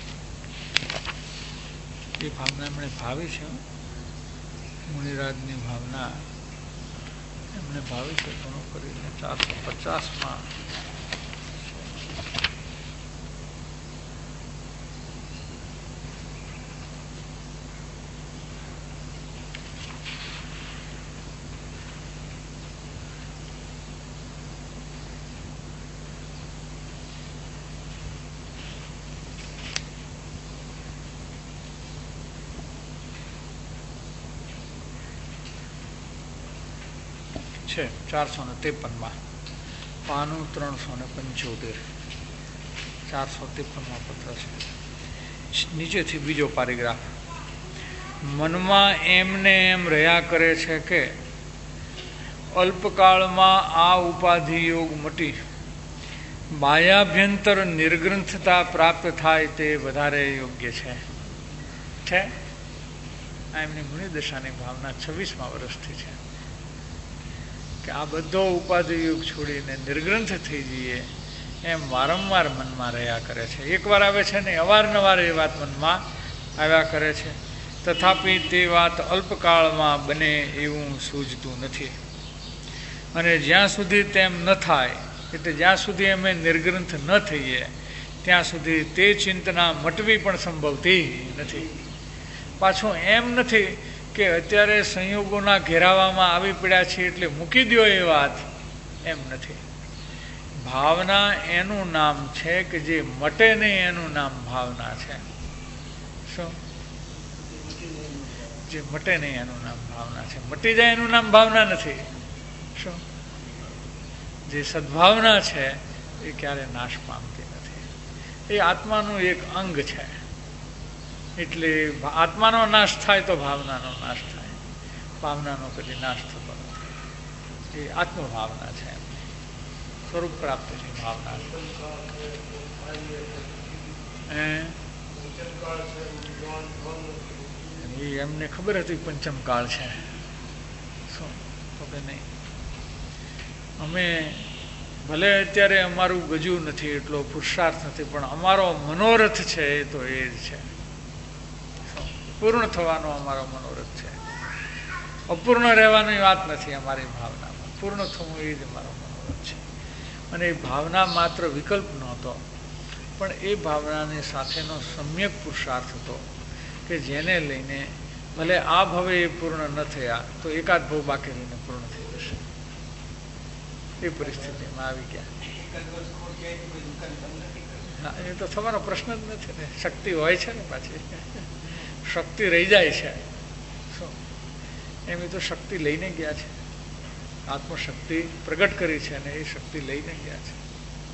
એ ભાવના એમણે ભાવી છે. મુનિરાજની ભાવના એમણે ભાવી છે. ઘણું કરીને 450માં છે 453માં, પાનું 375, 453માં પત્ર છે. નીચેથી બીજો પેરેગ્રાફ. મનમાં એમને એમ રહ્યા કરે છે કે અલ્પકાળમાં આ ઉપાધિ યોગ મટી બાહ્યાભ્યંતર નિર્ગ્રંથતા પ્રાપ્ત થાય તે વધારે યોગ્ય છે. આ એમની મુનિદશાની ભાવના 26મા વર્ષથી છે કે આ બધો ઉપાધિયુગ છોડીને નિર્ગ્રંથ થઈ જઈએ એમ વારંવાર મનમાં રહ્યા કરે છે. એકવાર આવે છે ને અવારનવાર એ વાત મનમાં આવ્યા કરે છે. તથાપિ તે વાત અલ્પકાળમાં બને એવું સૂઝતું નથી. અને જ્યાં સુધી તેમ ન થાય, એટલે જ્યાં સુધી અમે નિર્ગ્રંથ ન થઈએ ત્યાં સુધી તે ચિંતના મટવી પણ સંભવતી નથી. પાછું એમ નથી કે અત્યારે સંયોગોના ઘેરાવામાં આવી પડ્યા છે એટલે મૂકી દો એ વાત, એમ નથી. ભાવના એનું નામ છે કે જે મટે નહીં, એનું નામ ભાવના છે. શું? જે મટે નહીં એનું નામ ભાવના છે. મટી જાય એનું નામ ભાવના નથી. શું? જે સદભાવના છે એ ક્યારે નાશ પામતી નથી. એ આત્માનું એક અંગ છે. એટલે આત્માનો નાશ થાય તો ભાવનાનો નાશ થાય. ભાવનાનો કદી નાશ થતો નથી. એ આત્મભાવના છે, સ્વરૂપ પ્રાપ્તિની ભાવના છે. એમને ખબર હતી પંચમ કાળ છે. શું? ખબર નહીં. અમે ભલે અત્યારે અમારું ગજું નથી, એટલો પુરુષાર્થ નથી, પણ અમારો મનોરથ છે એ તો એ જ છે. પૂર્ણ થવાનો અમારો મનોરથ છે. અપૂર્ણ રહેવાની વાત નથી અમારી ભાવનામાં. પૂર્ણ થવું એ જ અમારો મનોરથ છે. અને એ ભાવના માત્ર વિકલ્પ નહોતો, પણ એ ભાવનાની સાથેનો સમ્યક પુરુષાર્થ હતો કે જેને લઈને ભલે આ ભવે એ પૂર્ણ ન થયા તો એકાદ ભવ બાકી રહીને પૂર્ણ થઈ જશે. એ પરિસ્થિતિમાં આવી ગયા. એ તો થવાનો પ્રશ્ન જ નથી ને. શક્તિ હોય છે ને, પાછી શક્તિ રહી જાય છે. શું? એમ તો શક્તિ લઈને ગયા છે. આત્મશક્તિ પ્રગટ કરી છે અને એ શક્તિ લઈને ગયા છે.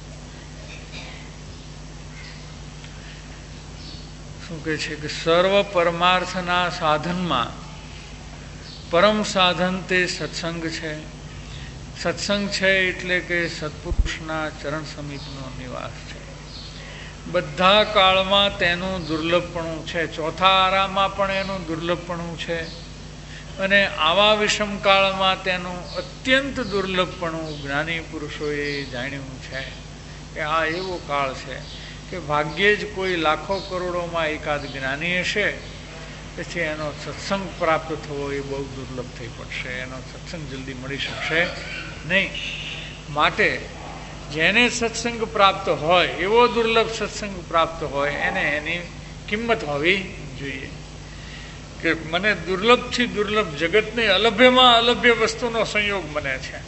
શું કહે છે કે સર્વ પરમાર્થના સાધનમાં પરમ સાધન તે સત્સંગ છે. સત્સંગ છે એટલે કે સત્પુરુષના ચરણ સમીપનો નિવાસ છે. બધા કાળમાં તેનું દુર્લભપણું છે. ચોથા આરામાં પણ એનું દુર્લભપણું છે. અને આવા વિષમ કાળમાં તેનું અત્યંત દુર્લભપણું જ્ઞાની પુરુષોએ જાણ્યું છે કે આ એવો કાળ છે કે ભાગ્યે જ કોઈ લાખો કરોડોમાં એકાદ જ્ઞાની હશે. તેથી એનો સત્સંગ પ્રાપ્ત થવો એ બહુ દુર્લભ થઈ પડશે. એનો સત્સંગ જલ્દી મળી શકશે નહીં. માટે જેને સત્સંગ પ્રાપ્ત હોય, એવો દુર્લભ સત્સંગ પ્રાપ્ત હોય, એને એની કિંમત હોવી જોઈએ. કે મને દુર્લભથી દુર્લભ જગતની અલભ્યમાં અલભ્ય વસ્તુનો સંયોગ મને છે.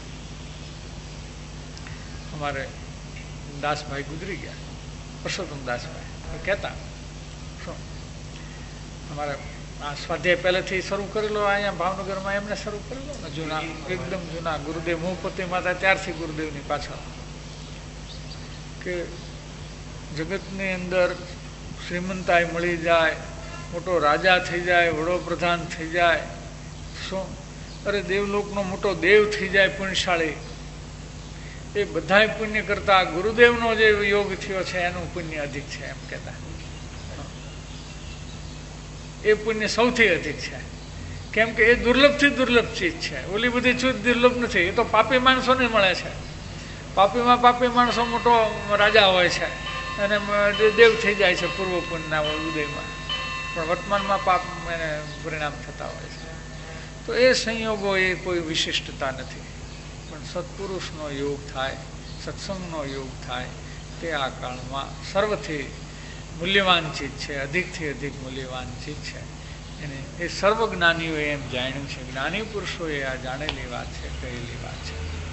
અમારે દાસભાઈ ગુજરી ગયા, પરસોત્તમ દાસભાઈ કહેતા, શું અમારે આ સ્વાધ્યાય પહેલેથી શરૂ કરેલો અહીંયા ભાવનગરમાં એમને શરૂ કરેલો ને, જૂના એકદમ જૂના ગુરુદેવ મુહપતિમાં હતા ત્યારથી ગુરુદેવની પાછળ, કે જગતની અંદર શ્રીમંતાઈ મળી જાય, મોટો રાજા થઈ જાય, વડોપ્રધાન થઈ જાય, શું અરે દેવલોકનો મોટો દેવ થઈ જાય પુણ્યશાળી, એ બધા પુણ્ય કરતા ગુરુદેવનો જે યોગ થયો છે એનું પુણ્ય અધિક છે એમ કહેતા. એ પુણ્ય સૌથી અધિક છે. કેમ કે એ દુર્લભથી દુર્લભ ચીજ છે. ઓલી બધી ચીજ દુર્લભ નથી. એ તો પાપી માણસોને મળે છે. પાપીમાં પાપી માણસો મોટો રાજા હોય છે અને દેવ થઈ જાય છે પૂર્વ પુણ્યના ઉદયમાં, પણ વર્તમાનમાં પાપ એને પરિણામ થતા હોય છે. તો એ સંયોગો એ કોઈ વિશિષ્ટતા નથી. પણ સત્પુરુષનો યોગ થાય, સત્સંગનો યોગ થાય, તે આ કાળમાં સર્વથી મૂલ્યવાન ચીજ છે. અધિકથી અધિક મૂલ્યવાન ચીજ છે. એને એ સર્વજ્ઞાનીઓએ એમ જાણ્યું છે. જ્ઞાની પુરુષોએ આ જાણેલી વાત છે, કહેલી વાત છે.